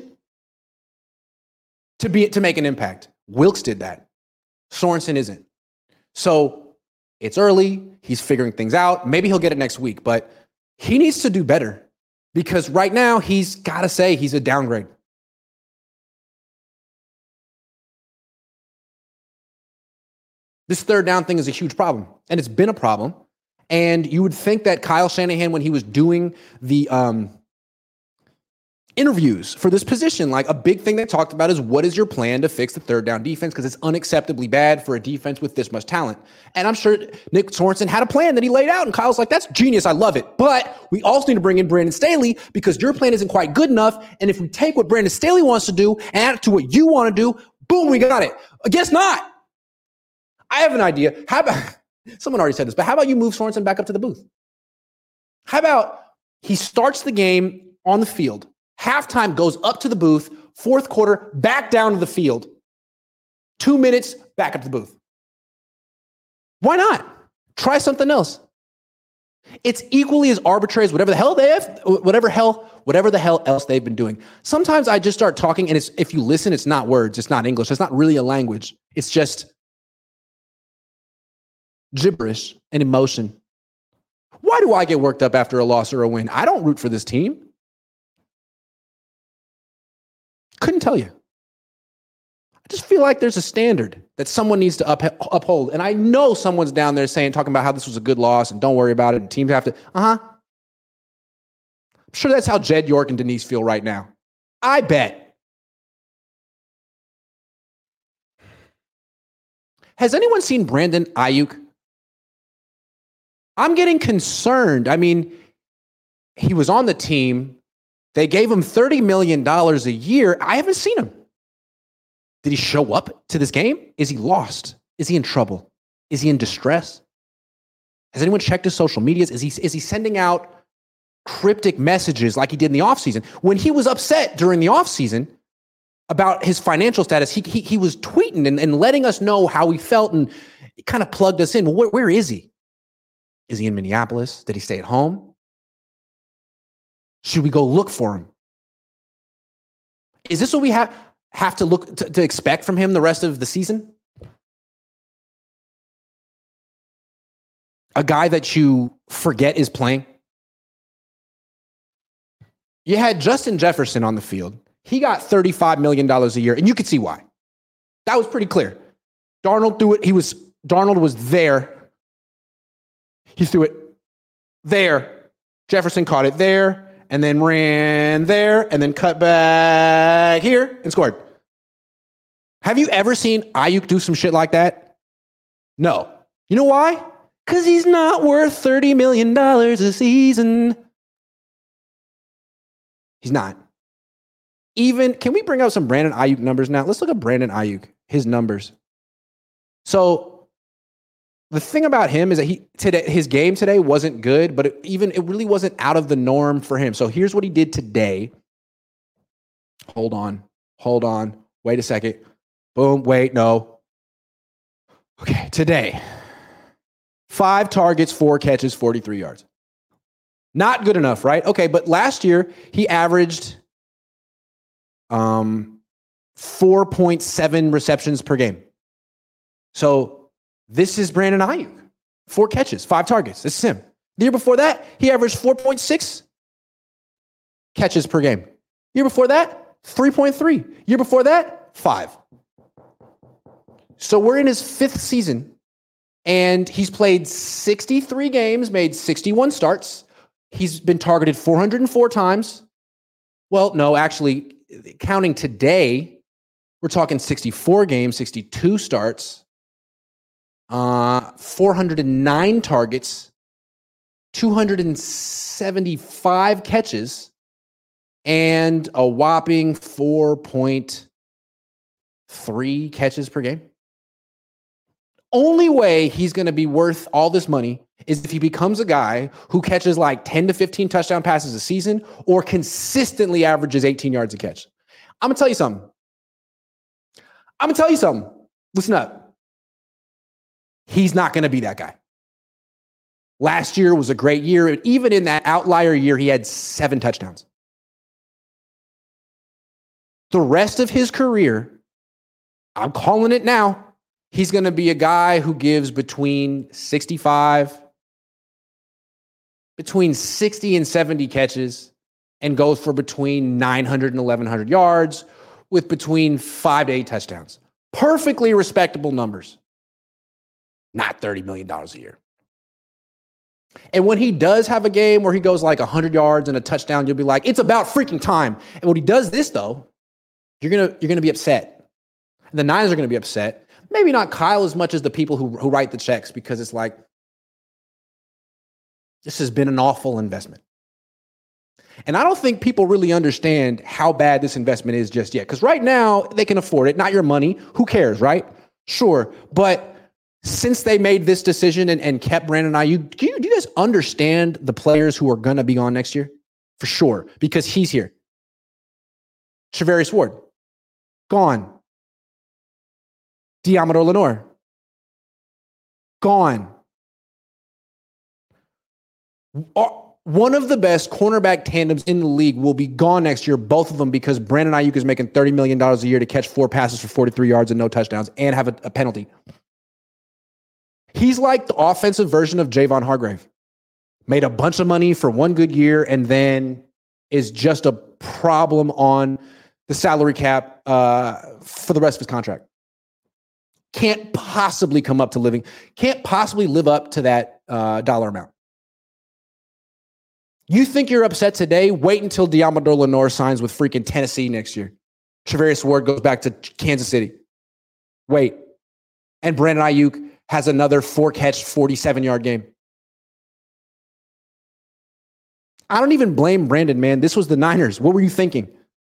to make an impact. Wilks did that. Sorensen isn't. So it's early. He's figuring things out. Maybe he'll get it next week, but he needs to do better because right now he's got to say he's a downgrade. This third down thing is a huge problem, and it's been a problem. And you would think that Kyle Shanahan, when he was doing the interviews for this position, like a big thing they talked about is what is your plan to fix the third down defense? Because it's unacceptably bad for a defense with this much talent. And I'm sure Nick Sorensen had a plan that he laid out, and Kyle's like, that's genius. I love it. But we also need to bring in Brandon Staley because your plan isn't quite good enough. And if we take what Brandon Staley wants to do and add it to what you want to do, boom, we got it. I guess not. I have an idea. How about, someone already said this, but how about you move Sorensen back up to the booth? How about he starts the game on the field, halftime goes up to the booth, fourth quarter, back down to the field, 2 minutes, back up to the booth. Why not? Try something else. It's equally as arbitrary as whatever the hell else they've been doing. Sometimes I just start talking, and it's, if you listen, it's not words, it's not English, it's not really a language. It's just gibberish and emotion. Why do I get worked up after a loss or a win? I don't root for this team. Couldn't tell you. I just feel like there's a standard that someone needs to uphold. And I know someone's down there talking about how this was a good loss and don't worry about it and teams have to, I'm sure that's how Jed York and Denise feel right now. I bet. Has anyone seen Brandon Ayuk? I'm getting concerned. I mean, he was on the team. They gave him $30 million a year. I haven't seen him. Did he show up to this game? Is he lost? Is he in trouble? Is he in distress? Has anyone checked his social medias? Is he sending out cryptic messages like he did in the offseason? When he was upset during the offseason about his financial status, he was tweeting and letting us know how he felt and kind of plugged us in. Well, where is he? Is he in Minneapolis? Did he stay at home? Should we go look for him? Is this what we have to look to expect from him the rest of the season? A guy that you forget is playing? You had Justin Jefferson on the field. He got $35 million a year, and you could see why. That was pretty clear. Darnold threw it. Darnold was there. He threw it there. Jefferson caught it there, and then ran there, and then cut back here and scored. Have you ever seen Ayuk do some shit like that? No. You know why? Because he's not worth $30 million a season. He's not. Can we bring out some Brandon Ayuk numbers now? Let's look at Brandon Ayuk, his numbers. So the thing about him is that his game today wasn't good, but it really wasn't out of the norm for him. So here's what he did today. Hold on. Wait a second. Boom. Wait, no. Okay, today. 5 targets, 4 catches, 43 yards. Not good enough, right? Okay, but last year he averaged 4.7 receptions per game. So this is Brandon Ayuk. 4 catches, 5 targets. This is him. The year before that, he averaged 4.6 catches per game. Year before that, 3.3. Year before that, 5. So we're in his 5th season, and he's played 63 games, made 61 starts. He's been targeted 404 times. Well, no, actually, counting today, we're talking 64 games, 62 starts, 409 targets, 275 catches, and a whopping 4.3 catches per game. Only way he's going to be worth all this money is if he becomes a guy who catches like 10 to 15 touchdown passes a season or consistently averages 18 yards a catch. I'm going to tell you something. Listen up. He's not going to be that guy. Last year was a great year. Even in that outlier year, he had 7 touchdowns. The rest of his career, I'm calling it now, he's going to be a guy who gives between 60 and 70 catches and goes for between 900 and 1,100 yards with between 5 to 8 touchdowns. Perfectly respectable numbers. Not $30 million a year. And when he does have a game where he goes like 100 yards and a touchdown, you'll be like, it's about freaking time. And when he does this, though, you're gonna be upset. And the Niners are going to be upset. Maybe not Kyle as much as the people who write the checks, because it's like, this has been an awful investment. And I don't think people really understand how bad this investment is just yet. Because right now, they can afford it. Not your money. Who cares, right? Sure. But since they made this decision and kept Brandon Aiyuk, do you guys understand the players who are going to be on next year? For sure. Because he's here. Charvarius Ward. Gone. Deommodore Lenoir. Gone. One of the best cornerback tandems in the league will be gone next year, both of them, because Brandon Aiyuk is making $30 million a year to catch 4 passes for 43 yards and no touchdowns and have a penalty. He's like the offensive version of Javon Hargrave. Made a bunch of money for one good year and then is just a problem on the salary cap for the rest of his contract. Can't possibly live up to that dollar amount. You think you're upset today? Wait until Deommodore Lenoir signs with freaking Tennessee next year. Charvarius Ward goes back to Kansas City. Wait. And Brandon Aiyuk has another 4-catch, 47-yard game. I don't even blame Brandon, man. This was the Niners. What were you thinking?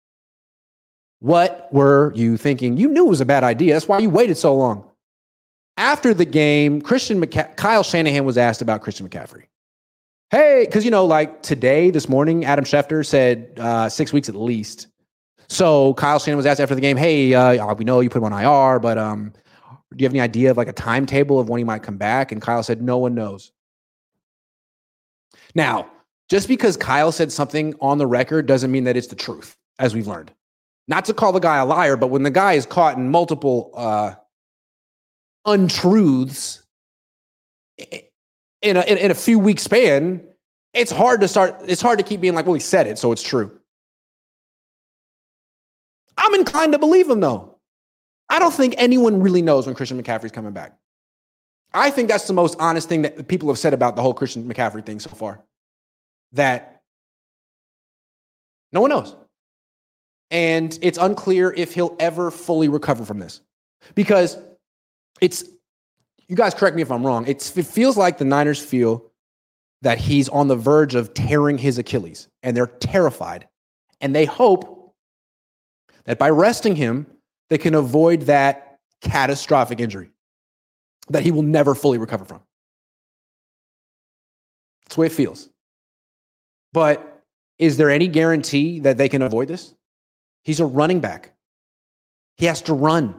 What were you thinking? You knew it was a bad idea. That's why you waited so long. After the game, Kyle Shanahan was asked about Christian McCaffrey. Hey, because, like today, this morning, Adam Schefter said 6 weeks at least. So Kyle Shanahan was asked after the game, hey, we know you put him on IR, but do you have any idea of like a timetable of when he might come back? And Kyle said, no one knows. Now, just because Kyle said something on the record doesn't mean that it's the truth, as we've learned. Not to call the guy a liar, but when the guy is caught in multiple untruths in a few week span, it's hard to keep being like, well, he said it, so it's true. I'm inclined to believe him, though. I don't think anyone really knows when Christian McCaffrey's coming back. I think that's the most honest thing that people have said about the whole Christian McCaffrey thing so far. That no one knows. And it's unclear if he'll ever fully recover from this. Because you guys correct me if I'm wrong, it feels like the Niners feel that he's on the verge of tearing his Achilles. And they're terrified. And they hope that by resting him, they can avoid that catastrophic injury that he will never fully recover from. That's the way it feels. But is there any guarantee that they can avoid this? He's a running back. He has to run.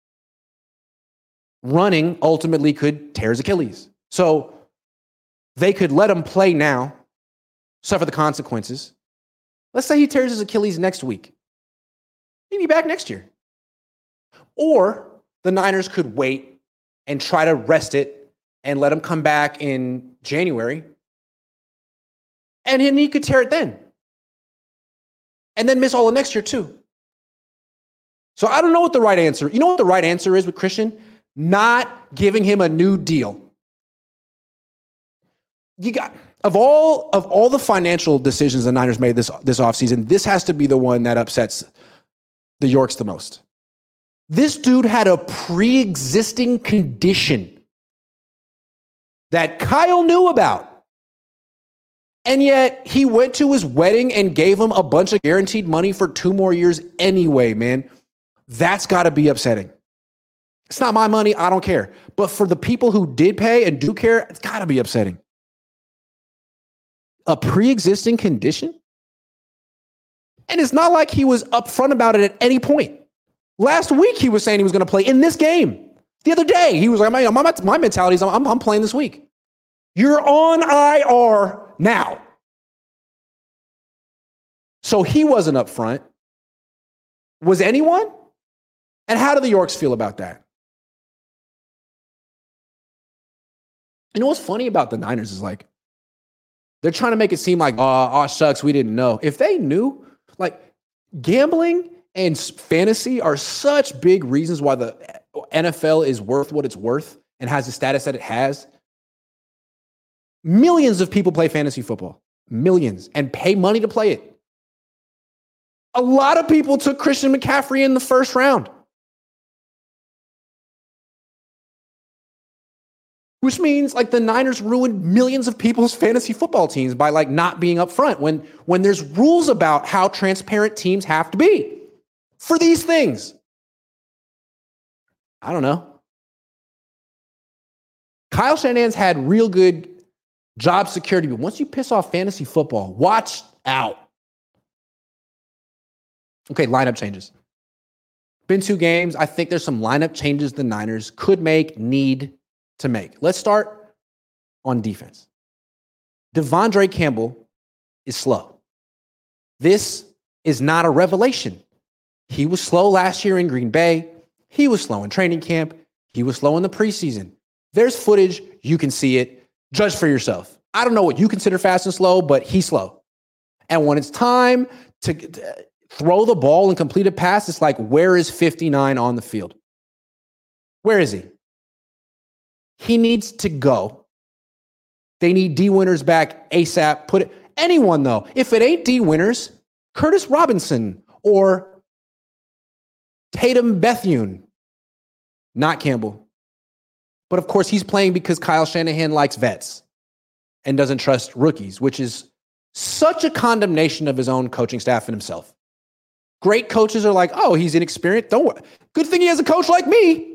Running ultimately could tear his Achilles. So they could let him play now, suffer the consequences. Let's say he tears his Achilles next week. He'd be back next year. Or the Niners could wait and try to rest it and let him come back in January And he could tear it then. And then miss all of next year too. So I don't know what the right answer. You know what the right answer is with Christian? Not giving him a new deal. You got of all the financial decisions the Niners made this offseason, this has to be the one that upsets the Yorks the most. This dude had a pre-existing condition that Kyle knew about. And yet he went to his wedding and gave him a bunch of guaranteed money for 2 more years anyway, man. That's got to be upsetting. It's not my money. I don't care. But for the people who did pay and do care, it's got to be upsetting. A pre-existing condition? And it's not like he was upfront about it at any point. Last week, he was saying he was going to play in this game. The other day, he was like, my mentality is I'm playing this week. You're on IR now. So he wasn't upfront. Was anyone? And how do the Yorks feel about that? You know what's funny about the Niners is like, they're trying to make it seem like, oh, shucks, we didn't know. If they knew, like, gambling and fantasy are such big reasons why the NFL is worth what it's worth and has the status that it has. Millions of people play fantasy football. Millions. And pay money to play it. A lot of people took Christian McCaffrey in the first round. Which means like the Niners ruined millions of people's fantasy football teams by like not being upfront when there's rules about how transparent teams have to be for these things. I don't know. Kyle Shanahan's had real good job security, but once you piss off fantasy football, watch out. Okay, lineup changes. Been 2 games. I think there's some lineup changes the Niners could need to make. Let's start on defense. Devondre Campbell is slow. This is not a revelation. He was slow last year in Green Bay. He was slow in training camp. He was slow in the preseason. There's footage. You can see it. Judge for yourself. I don't know what you consider fast and slow, but he's slow. And when it's time to throw the ball and complete a pass, it's like, where is 59 on the field? Where is he? He needs to go. They need D Winters back ASAP. Anyone, though. If it ain't D Winters, Curtis Robinson or Tatum Bethune. Not Campbell. But, of course, he's playing because Kyle Shanahan likes vets and doesn't trust rookies, which is such a condemnation of his own coaching staff and himself. Great coaches are like, oh, he's inexperienced. Don't worry. Good thing he has a coach like me.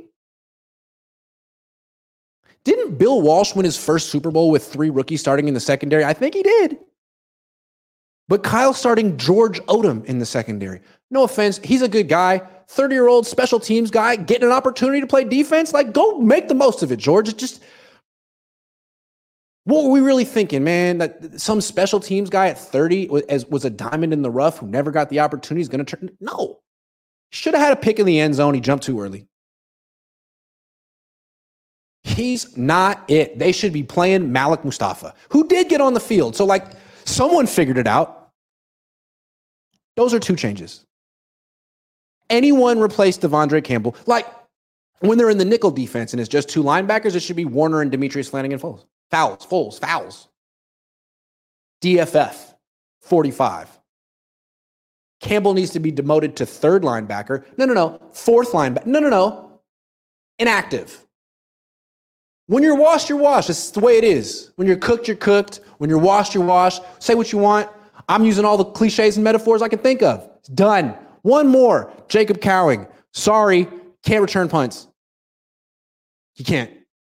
Didn't Bill Walsh win his first Super Bowl with 3 rookies starting in the secondary? I think he did. But Kyle starting George Odom in the secondary. No offense, he's a good guy. 30-year-old special teams guy getting an opportunity to play defense. Like, go make the most of it, George. It's just, what were we really thinking, man? That some special teams guy at 30 was a diamond in the rough who never got the opportunity is going to turn? No. Should have had a pick in the end zone. He jumped too early. He's not it. They should be playing Malik Mustafa, who did get on the field. So, like, someone figured it out. Those are 2 changes. Anyone replace Devondre Campbell. Like, when they're in the nickel defense and it's just 2 linebackers, it should be Warner and Demetrius Flannigan-Fowles. Fouls. DFF, 45. Campbell needs to be demoted to 3rd linebacker. No. 4th linebacker. No. Inactive. When you're washed, you're washed. It's the way it is. When you're cooked, you're cooked. When you're washed, you're washed. Say what you want. I'm using all the cliches and metaphors I can think of. It's done. One more. Jacob Cowing. Sorry, can't return punts. He can't.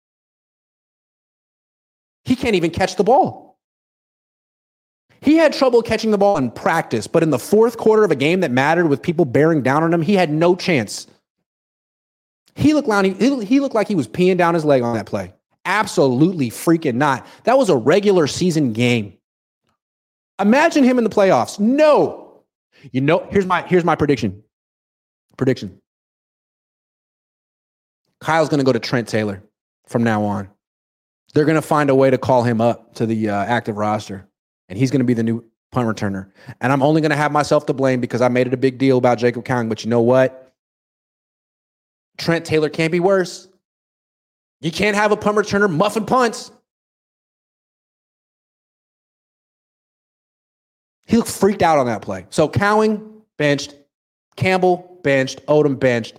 He can't even catch the ball. He had trouble catching the ball in practice, but in the 4th quarter of a game that mattered with people bearing down on him, he had no chance. He looked like he was peeing down his leg on that play. Absolutely freaking not. That was a regular season game. Imagine him in the playoffs. No. You know, here's my prediction. Kyle's going to go to Trent Taylor from now on. They're going to find a way to call him up to the active roster. and he's going to be the new punt returner. And I'm only going to have myself to blame because I made it a big deal about Jacob Cowing. But you know what? Trent Taylor can't be worse. You can't have a punt returner muffin punts. He looked freaked out on that play. So Cowing, benched. Campbell, benched. Odom, benched.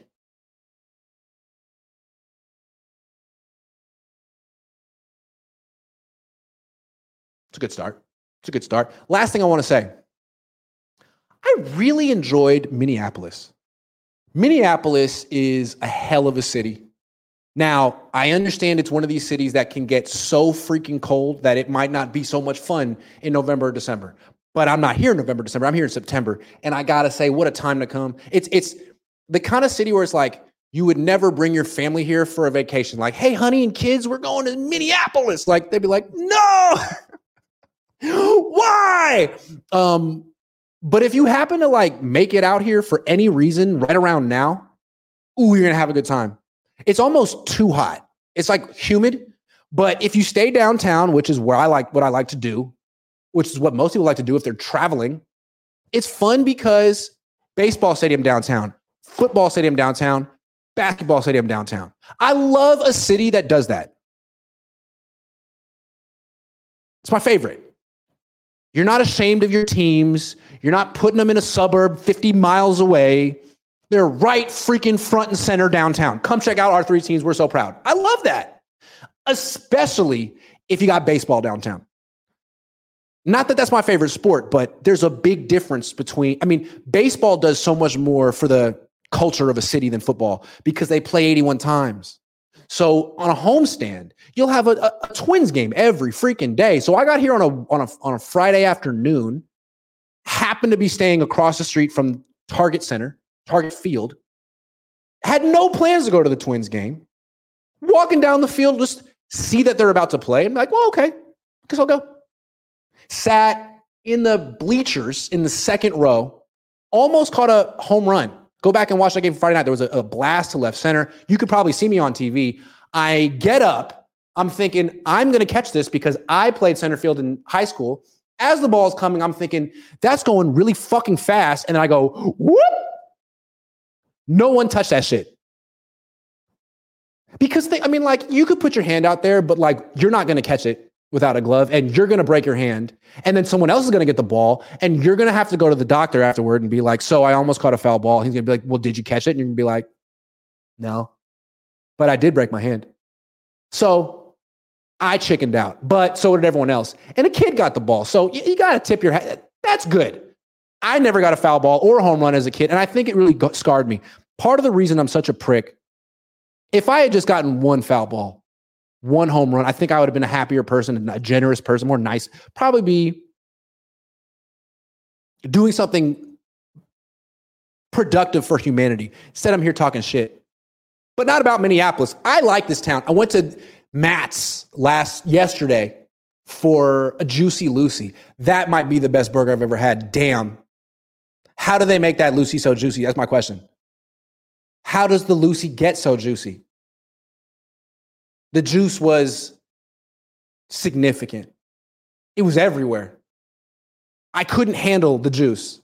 It's a good start. It's a good start. Last thing I want to say. I really enjoyed Minneapolis. Minneapolis is a hell of a city. Now, I understand it's one of these cities that can get so freaking cold that it might not be so much fun in November or December. But I'm not here in November, December. I'm here in September. And I got to say, what a time to come. It's the kind of city where it's like, you would never bring your family here for a vacation. Like, hey, honey and kids, we're going to Minneapolis. Like, they'd be like, no, why? But if you happen to like make it out here for any reason right around now, ooh, you're going to have a good time. It's almost too hot. It's like humid. But if you stay downtown, which is where what I like to do, which is what most people like to do if they're traveling, it's fun because baseball stadium downtown, football stadium downtown, basketball stadium downtown. I love a city that does that. It's my favorite. You're not ashamed of your teams. You're not putting them in a suburb 50 miles away. They're right freaking front and center downtown. Come check out our 3 teams. We're so proud. I love that, especially if you got baseball downtown. Not that that's my favorite sport, but there's a big difference between, baseball does so much more for the culture of a city than football because they play 81 times. So on a homestand, you'll have a Twins game every freaking day. So I got here on a Friday afternoon, happened to be staying across the street from Target Field, had no plans to go to the Twins game. Walking down the field, just see that they're about to play. I'm like, well, okay, guess I'll go. Sat in the bleachers in the second row, almost caught a home run. Go back and watch that game Friday night. There was a blast to left center. You could probably see me on TV. I get up. I'm thinking, I'm going to catch this because I played center field in high school. As the ball's coming, I'm thinking, that's going really fucking fast. And then I go, whoop. No one touched that shit. Because you could put your hand out there, but you're not going to catch it without a glove and you're going to break your hand. And then someone else is going to get the ball and you're going to have to go to the doctor afterward and be like, so I almost caught a foul ball. He's going to be like, well, did you catch it? And you're going to be like, no, but I did break my hand. So I chickened out, but so did everyone else. And a kid got the ball. So you got to tip your hat. That's good. I never got a foul ball or a home run as a kid. And I think it really scarred me. Part of the reason I'm such a prick, if I had just gotten one foul ball, one home run, I think I would have been a happier person, a generous person, more nice, probably be doing something productive for humanity. Instead, I'm here talking shit. But not about Minneapolis. I like this town. I went to Matt's yesterday for a Juicy Lucy. That might be the best burger I've ever had. Damn. How do they make that Lucy so juicy? That's my question. How does the Lucy get so juicy? The juice was significant. It was everywhere. I couldn't handle the juice.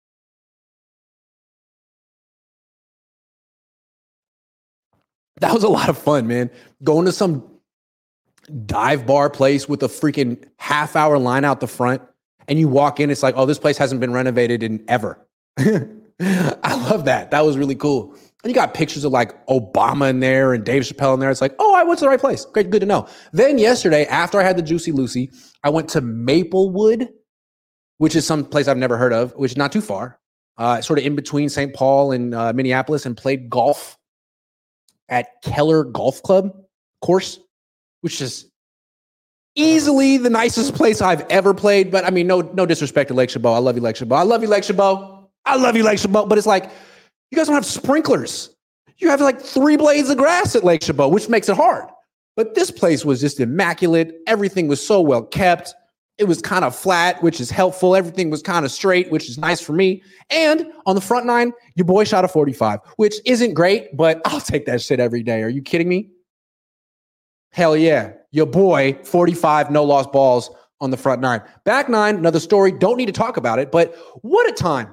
That was a lot of fun, man. Going to some dive bar place with a freaking half-hour line out the front, and you walk in, it's like, oh, this place hasn't been renovated in ever. I love that. That was really cool. And you got pictures of Obama in there and Dave Chappelle in there. It's like, oh, I went to the right place. Great, good to know. Then yesterday, after I had the Juicy Lucy, I went to Maplewood, which is some place I've never heard of, which is not too far, sort of in between St. Paul and Minneapolis, and played golf at Keller Golf Club course, which is easily the nicest place I've ever played. But no disrespect to Lake Chabot. I love you, Lake Chabot. I love you, Lake Chabot. I love you, Lake Chabot. But it's like, you guys don't have sprinklers. You have 3 blades of grass at Lake Chabot, which makes it hard. But this place was just immaculate. Everything was so well kept. It was kind of flat, which is helpful. Everything was kind of straight, which is nice for me. And on the front nine, your boy shot a 45, which isn't great, but I'll take that shit every day. Are you kidding me? Hell yeah. Your boy, 45, no lost balls on the front nine. Back nine, another story. Don't need to talk about it, but what a time.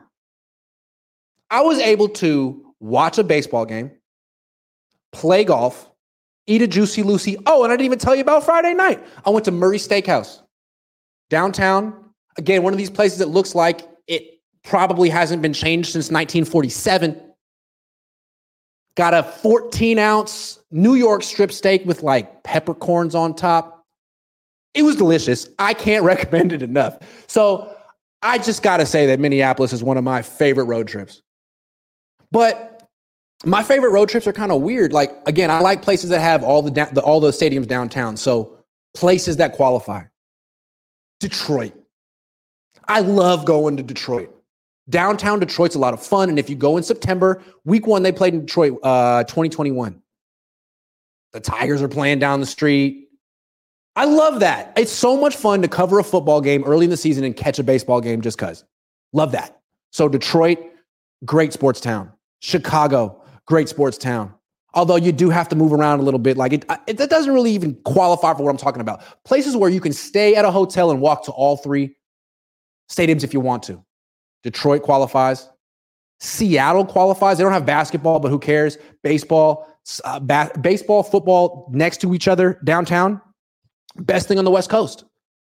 I was able to watch a baseball game, play golf, eat a Juicy Lucy. Oh, and I didn't even tell you about Friday night. I went to Murray Steakhouse, downtown. Again, one of these places that looks like it probably hasn't been changed since 1947. Got a 14-ounce New York strip steak with like peppercorns on top. It was delicious. I can't recommend it enough. So I just got to say that Minneapolis is one of my favorite road trips. But my favorite road trips are kind of weird. Like, again, I like places that have all the stadiums downtown. So places that qualify. Detroit. I love going to Detroit. Downtown Detroit's a lot of fun. And if you go in September, week 1, they played in Detroit, 2021. The Tigers are playing down the street. I love that. It's so much fun to cover a football game early in the season and catch a baseball game just because. Love that. So Detroit, great sports town. Chicago, great sports town. Although you do have to move around a little bit. Like that doesn't really even qualify for what I'm talking about. Places where you can stay at a hotel and walk to all 3 stadiums if you want to. Detroit qualifies. Seattle qualifies. They don't have basketball, but who cares? Baseball, football next to each other downtown. Best thing on the West Coast.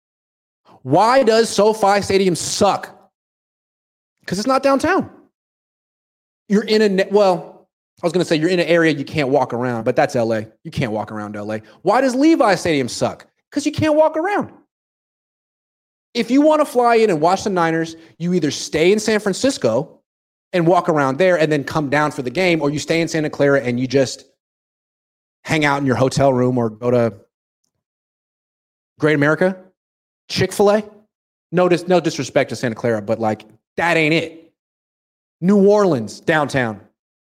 Why does SoFi Stadium suck? Because it's not downtown. You're in I was going to say you're in an area you can't walk around, but that's LA. You can't walk around LA. Why does Levi Stadium suck? Because you can't walk around. If you want to fly in and watch the Niners, you either stay in San Francisco and walk around there and then come down for the game, or you stay in Santa Clara and you just hang out in your hotel room or go to Great America, Chick-fil-A. No disrespect to Santa Clara, but like that ain't it. New Orleans, downtown.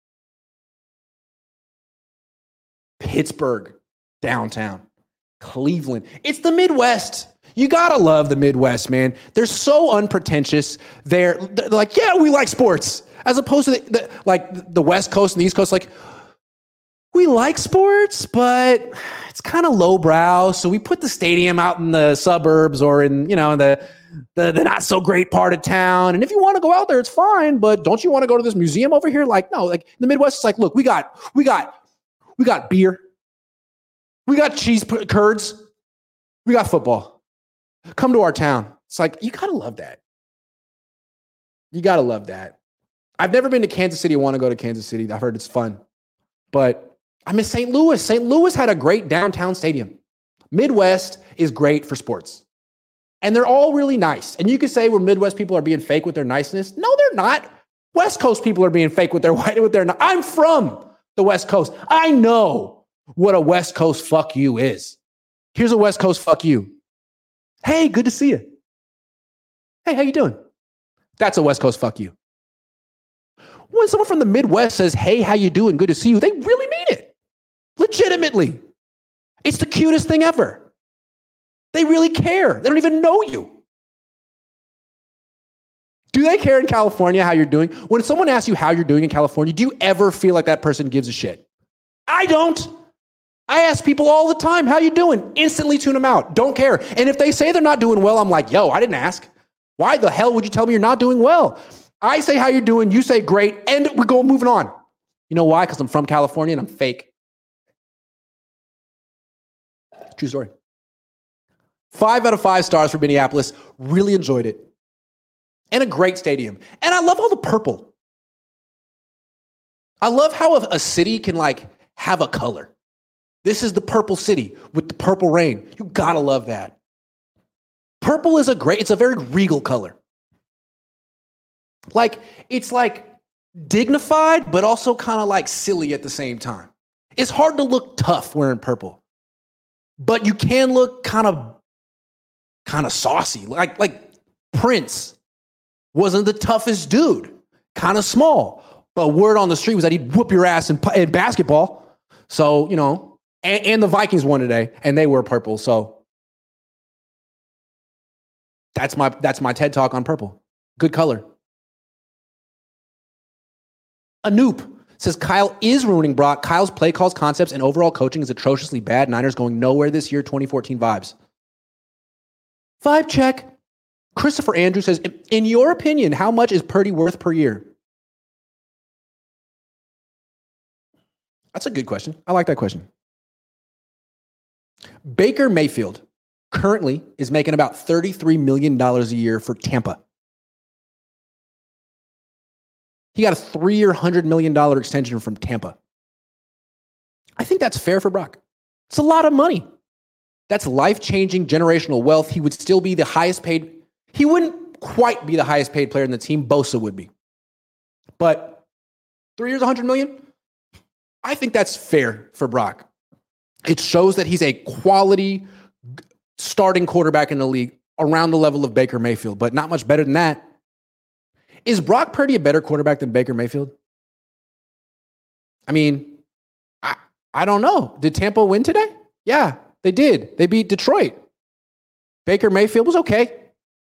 Pittsburgh, downtown. Cleveland. It's the Midwest. You gotta love the Midwest, man. They're so unpretentious. They're like, yeah, we like sports. As opposed to the West Coast and the East Coast, like, we like sports, but it's kind of lowbrow. So we put the stadium out in the suburbs or in, the not so great part of town. And if you want to go out there, it's fine. But don't you want to go to this museum over here? Like, no, like the Midwest, it's like, look, we got beer. We got cheese curds. We got football. Come to our town. It's like, you got to love that. You got to love that. I've never been to Kansas City. I want to go to Kansas City. I've heard it's fun. But I miss St. Louis. St. Louis had a great downtown stadium. Midwest is great for sports. And they're all really nice. And you could say where Midwest people are being fake with their niceness. No, they're not. West Coast people are being fake with their I'm from the West Coast. I know what a West Coast fuck you is. Here's a West Coast fuck you. Hey, good to see you. Hey, how you doing? That's a West Coast fuck you. When someone from the Midwest says, hey, how you doing? Good to see you. They really mean it. Legitimately. It's the cutest thing ever. They really care. They don't even know you. Do they care in California how you're doing? When someone asks you how you're doing in California, do you ever feel like that person gives a shit? I don't. I ask people all the time, how you doing? Instantly tune them out. Don't care. And if they say they're not doing well, I'm like, yo, I didn't ask. Why the hell would you tell me you're not doing well? I say how you're doing, you say great, and we're going moving on. You know why? Because I'm from California and I'm fake. True story. 5 out of 5 stars for Minneapolis. Really enjoyed it. And a great stadium. And I love all the purple. I love how a city can like have a color. This is the purple city with the purple rain. You gotta love that. Purple is it's a very regal color. Like, it's like dignified, but also kind of like silly at the same time. It's hard to look tough wearing purple, but you can look kind of saucy. Like Prince wasn't the toughest dude, kind of small, but word on the street was that he'd whoop your ass in basketball. So, and the Vikings won today and they were purple. So that's my TED talk on purple. Good color. Anoop says Kyle is ruining Brock. Kyle's play calls, concepts, and overall coaching is atrociously bad. Niners going nowhere this year, 2014 vibes. Vibe check. Christopher Andrews says, in your opinion, how much is Purdy worth per year? That's a good question. I like that question. Baker Mayfield currently is making about $33 million a year for Tampa. He got a 3-year, $100 million extension from Tampa. I think that's fair for Brock. It's a lot of money. That's life-changing generational wealth. He would still be the highest paid. He wouldn't quite be the highest paid player in the team. Bosa would be. But 3 years, $100 million? I think that's fair for Brock. It shows that he's a quality starting quarterback in the league around the level of Baker Mayfield, but not much better than that. Is Brock Purdy a better quarterback than Baker Mayfield? I mean, I don't know. Did Tampa win today? Yeah, they did. They beat Detroit. Baker Mayfield was okay.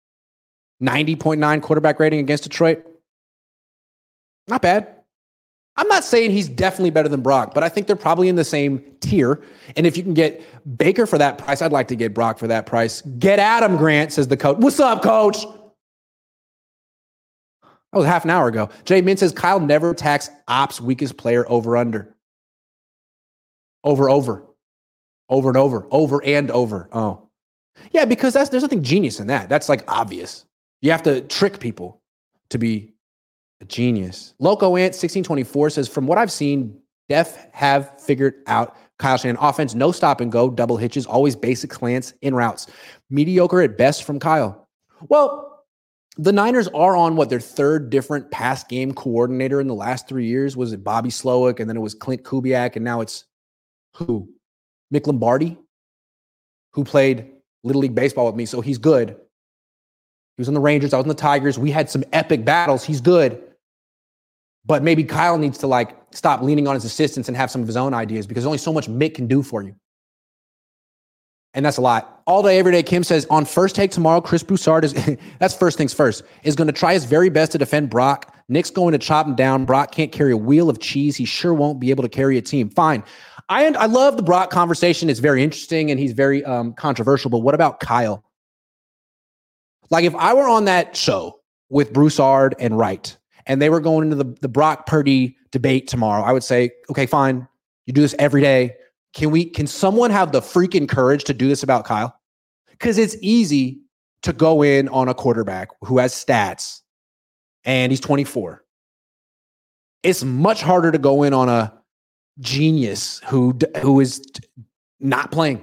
90.9 quarterback rating against Detroit. Not bad. I'm not saying he's definitely better than Brock, but I think they're probably in the same tier. And if you can get Baker for that price, I'd like to get Brock for that price. Get at him, Grant, says the coach. What's up, coach? That was half an hour ago. Jay Min says Kyle never attacks ops weakest player over-under. Over and over. Oh. Yeah, because there's nothing genius in that. That's like obvious. You have to trick people to be a genius. Loco Ant 1624 says, from what I've seen, Def have figured out Kyle Shanahan offense, no stop and go, double hitches, always basic slants in routes. Mediocre at best from Kyle. Well, the Niners are on their third different pass game coordinator in the last 3 years. Was it Bobby Slowick? And then it was Clint Kubiak. And now it's who? Mick Lombardi, who played Little League Baseball with me. So he's good. He was on the Rangers. I was on the Tigers. We had some epic battles. He's good. But maybe Kyle needs to stop leaning on his assistants and have some of his own ideas because there's only so much Mick can do for you. And that's a lot. All day, every day, Kim says, on First Take tomorrow, Chris Broussard is, that's first things first, is going to try his very best to defend Brock. Nick's going to chop him down. Brock can't carry a wheel of cheese. He sure won't be able to carry a team. Fine. I love the Brock conversation. It's very interesting and he's very controversial. But what about Kyle? Like if I were on that show with Broussard and Wright and they were going into the Brock Purdy debate tomorrow, I would say, okay, fine. You do this every day. Can someone have the freaking courage to do this about Kyle? Because it's easy to go in on a quarterback who has stats and he's 24. It's much harder to go in on a genius who is not playing.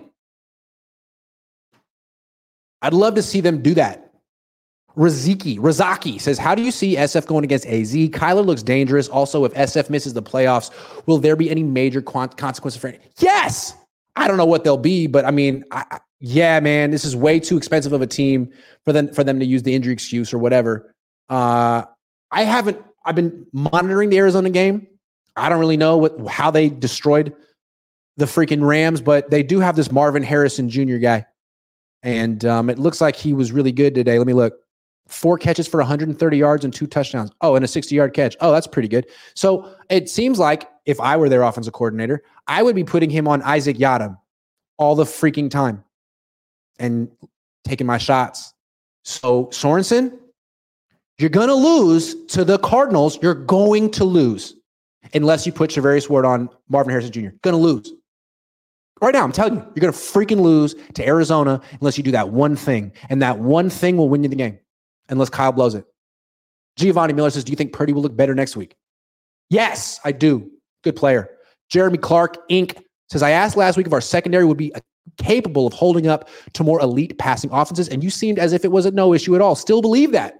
I'd love to see them do that. Razaki says, how do you see SF going against AZ? Kyler looks dangerous. Also, if SF misses the playoffs, will there be any major consequences for it? Yes. I don't know what they'll be, but I mean, yeah, man, this is way too expensive of a team for them to use the injury excuse or whatever. I've been monitoring the Arizona game. I don't really know how they destroyed the freaking Rams, but they do have this Marvin Harrison Jr. guy. And it looks like he was really good today. Let me look. 4 catches for 130 yards and 2 touchdowns. Oh, and a 60-yard catch. Oh, that's pretty good. So it seems like if I were their offensive coordinator, I would be putting him on Isaac Yiadom all the freaking time and taking my shots. So Sorensen, you're going to lose to the Cardinals. You're going to lose unless you put Charvarius Ward on Marvin Harrison Jr. Going to lose. Right now, I'm telling you, you're going to freaking lose to Arizona unless you do that one thing. And that one thing will win you the game. Unless Kyle blows it. Giovanni Miller says, do you think Purdy will look better next week? Yes, I do. Good player. Jeremy Clark, Inc. says, I asked last week if our secondary would be capable of holding up to more elite passing offenses, and you seemed as if it was a no issue at all. Still believe that?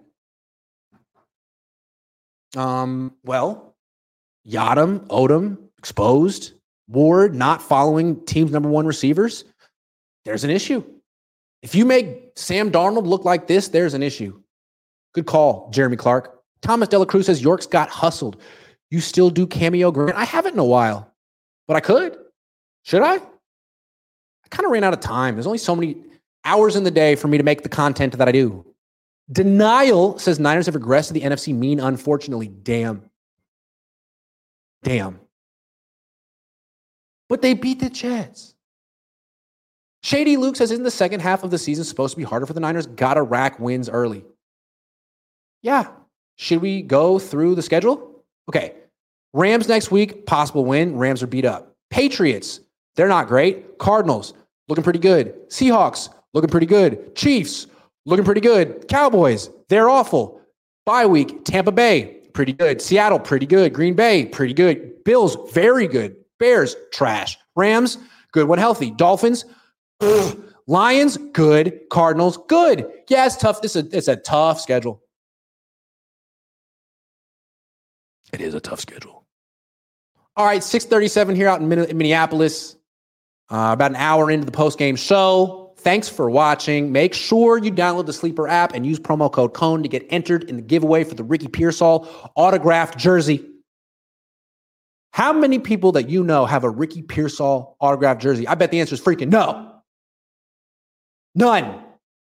Well, Yiadom, Odom, exposed. Ward not following team's number 1 receivers. There's an issue. If you make Sam Darnold look like this, there's an issue. Good call, Jeremy Clark. Thomas Dela Cruz says, York's got hustled. You still do cameo, Grant? I haven't in a while, but I could. Should I? I kind of ran out of time. There's only so many hours in the day for me to make the content that I do. Denial says Niners have regressed to the NFC mean, unfortunately. Damn. But they beat the Jets. Shady Luke says, isn't the second half of the season supposed to be harder for the Niners? Gotta rack wins early. Yeah. Should we go through the schedule? Okay. Rams next week, possible win. Rams are beat up. Patriots, they're not great. Cardinals, looking pretty good. Seahawks, looking pretty good. Chiefs, looking pretty good. Cowboys, they're awful. Bye week, Tampa Bay, pretty good. Seattle, pretty good. Green Bay, pretty good. Bills, very good. Bears, trash. Rams, good when healthy. Dolphins, ugh. Lions, good. Cardinals, good. Yeah, it's tough. It's a tough schedule. It is a tough schedule. All right, 6:37 here out in Minneapolis. About an hour into the postgame show. Thanks for watching. Make sure you download the Sleeper app and use promo code CONE to get entered in the giveaway for the Ricky Pearsall autographed jersey. How many people that you know have a Ricky Pearsall autographed jersey? I bet the answer is freaking no. None.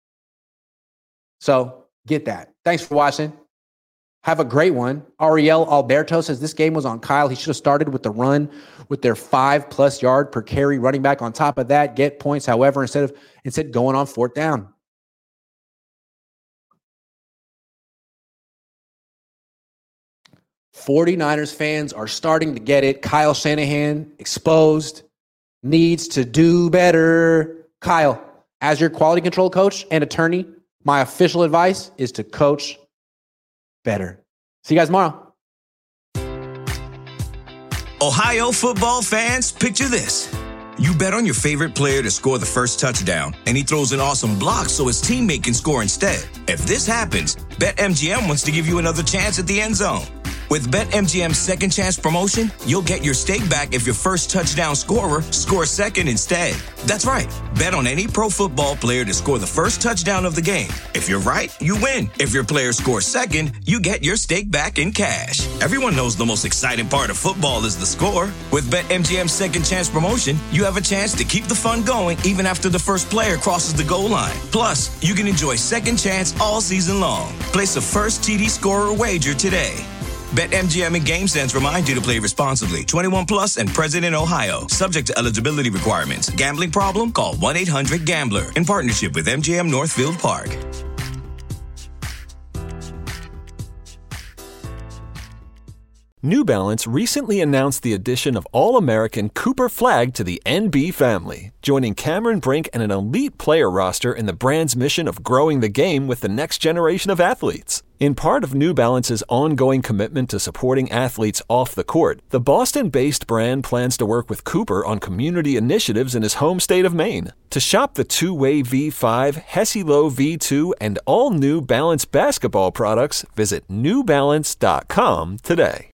So get that. Thanks for watching. Have a great one. Ariel Alberto says this game was on Kyle. He should have started with the run with their 5+ yard per carry running back. On top of that, get points. However, instead going on 4th down. '49ers fans are starting to get it. Kyle Shanahan exposed, needs to do better. Kyle, as your quality control coach and attorney, my official advice is to coach better. See you guys tomorrow. Ohio football fans, picture this. You bet on your favorite player to score the first touchdown, and he throws an awesome block so his teammate can score instead. If this happens, BetMGM wants to give you another chance at the end zone. With BetMGM's second chance promotion, you'll get your stake back if your first touchdown scorer scores second instead. That's right. Bet on any pro football player to score the first touchdown of the game. If you're right, you win. If your player scores second, you get your stake back in cash. Everyone knows the most exciting part of football is the score. With BetMGM's second chance promotion, you have a chance to keep the fun going even after the first player crosses the goal line. Plus, you can enjoy second chance all season long. Place a first TD scorer wager today. BetMGM and GameSense remind you to play responsibly. 21 plus and present in Ohio. Subject to eligibility requirements. Gambling problem? Call 1-800-GAMBLER. In partnership with MGM Northfield Park. New Balance recently announced the addition of All-American Cooper Flag to the NB family, joining Cameron Brink and an elite player roster in the brand's mission of growing the game with the next generation of athletes. In part of New Balance's ongoing commitment to supporting athletes off the court, the Boston-based brand plans to work with Cooper on community initiatives in his home state of Maine. To shop the two-way V5, Hesi-Lo V2, and all New Balance basketball products, visit newbalance.com today.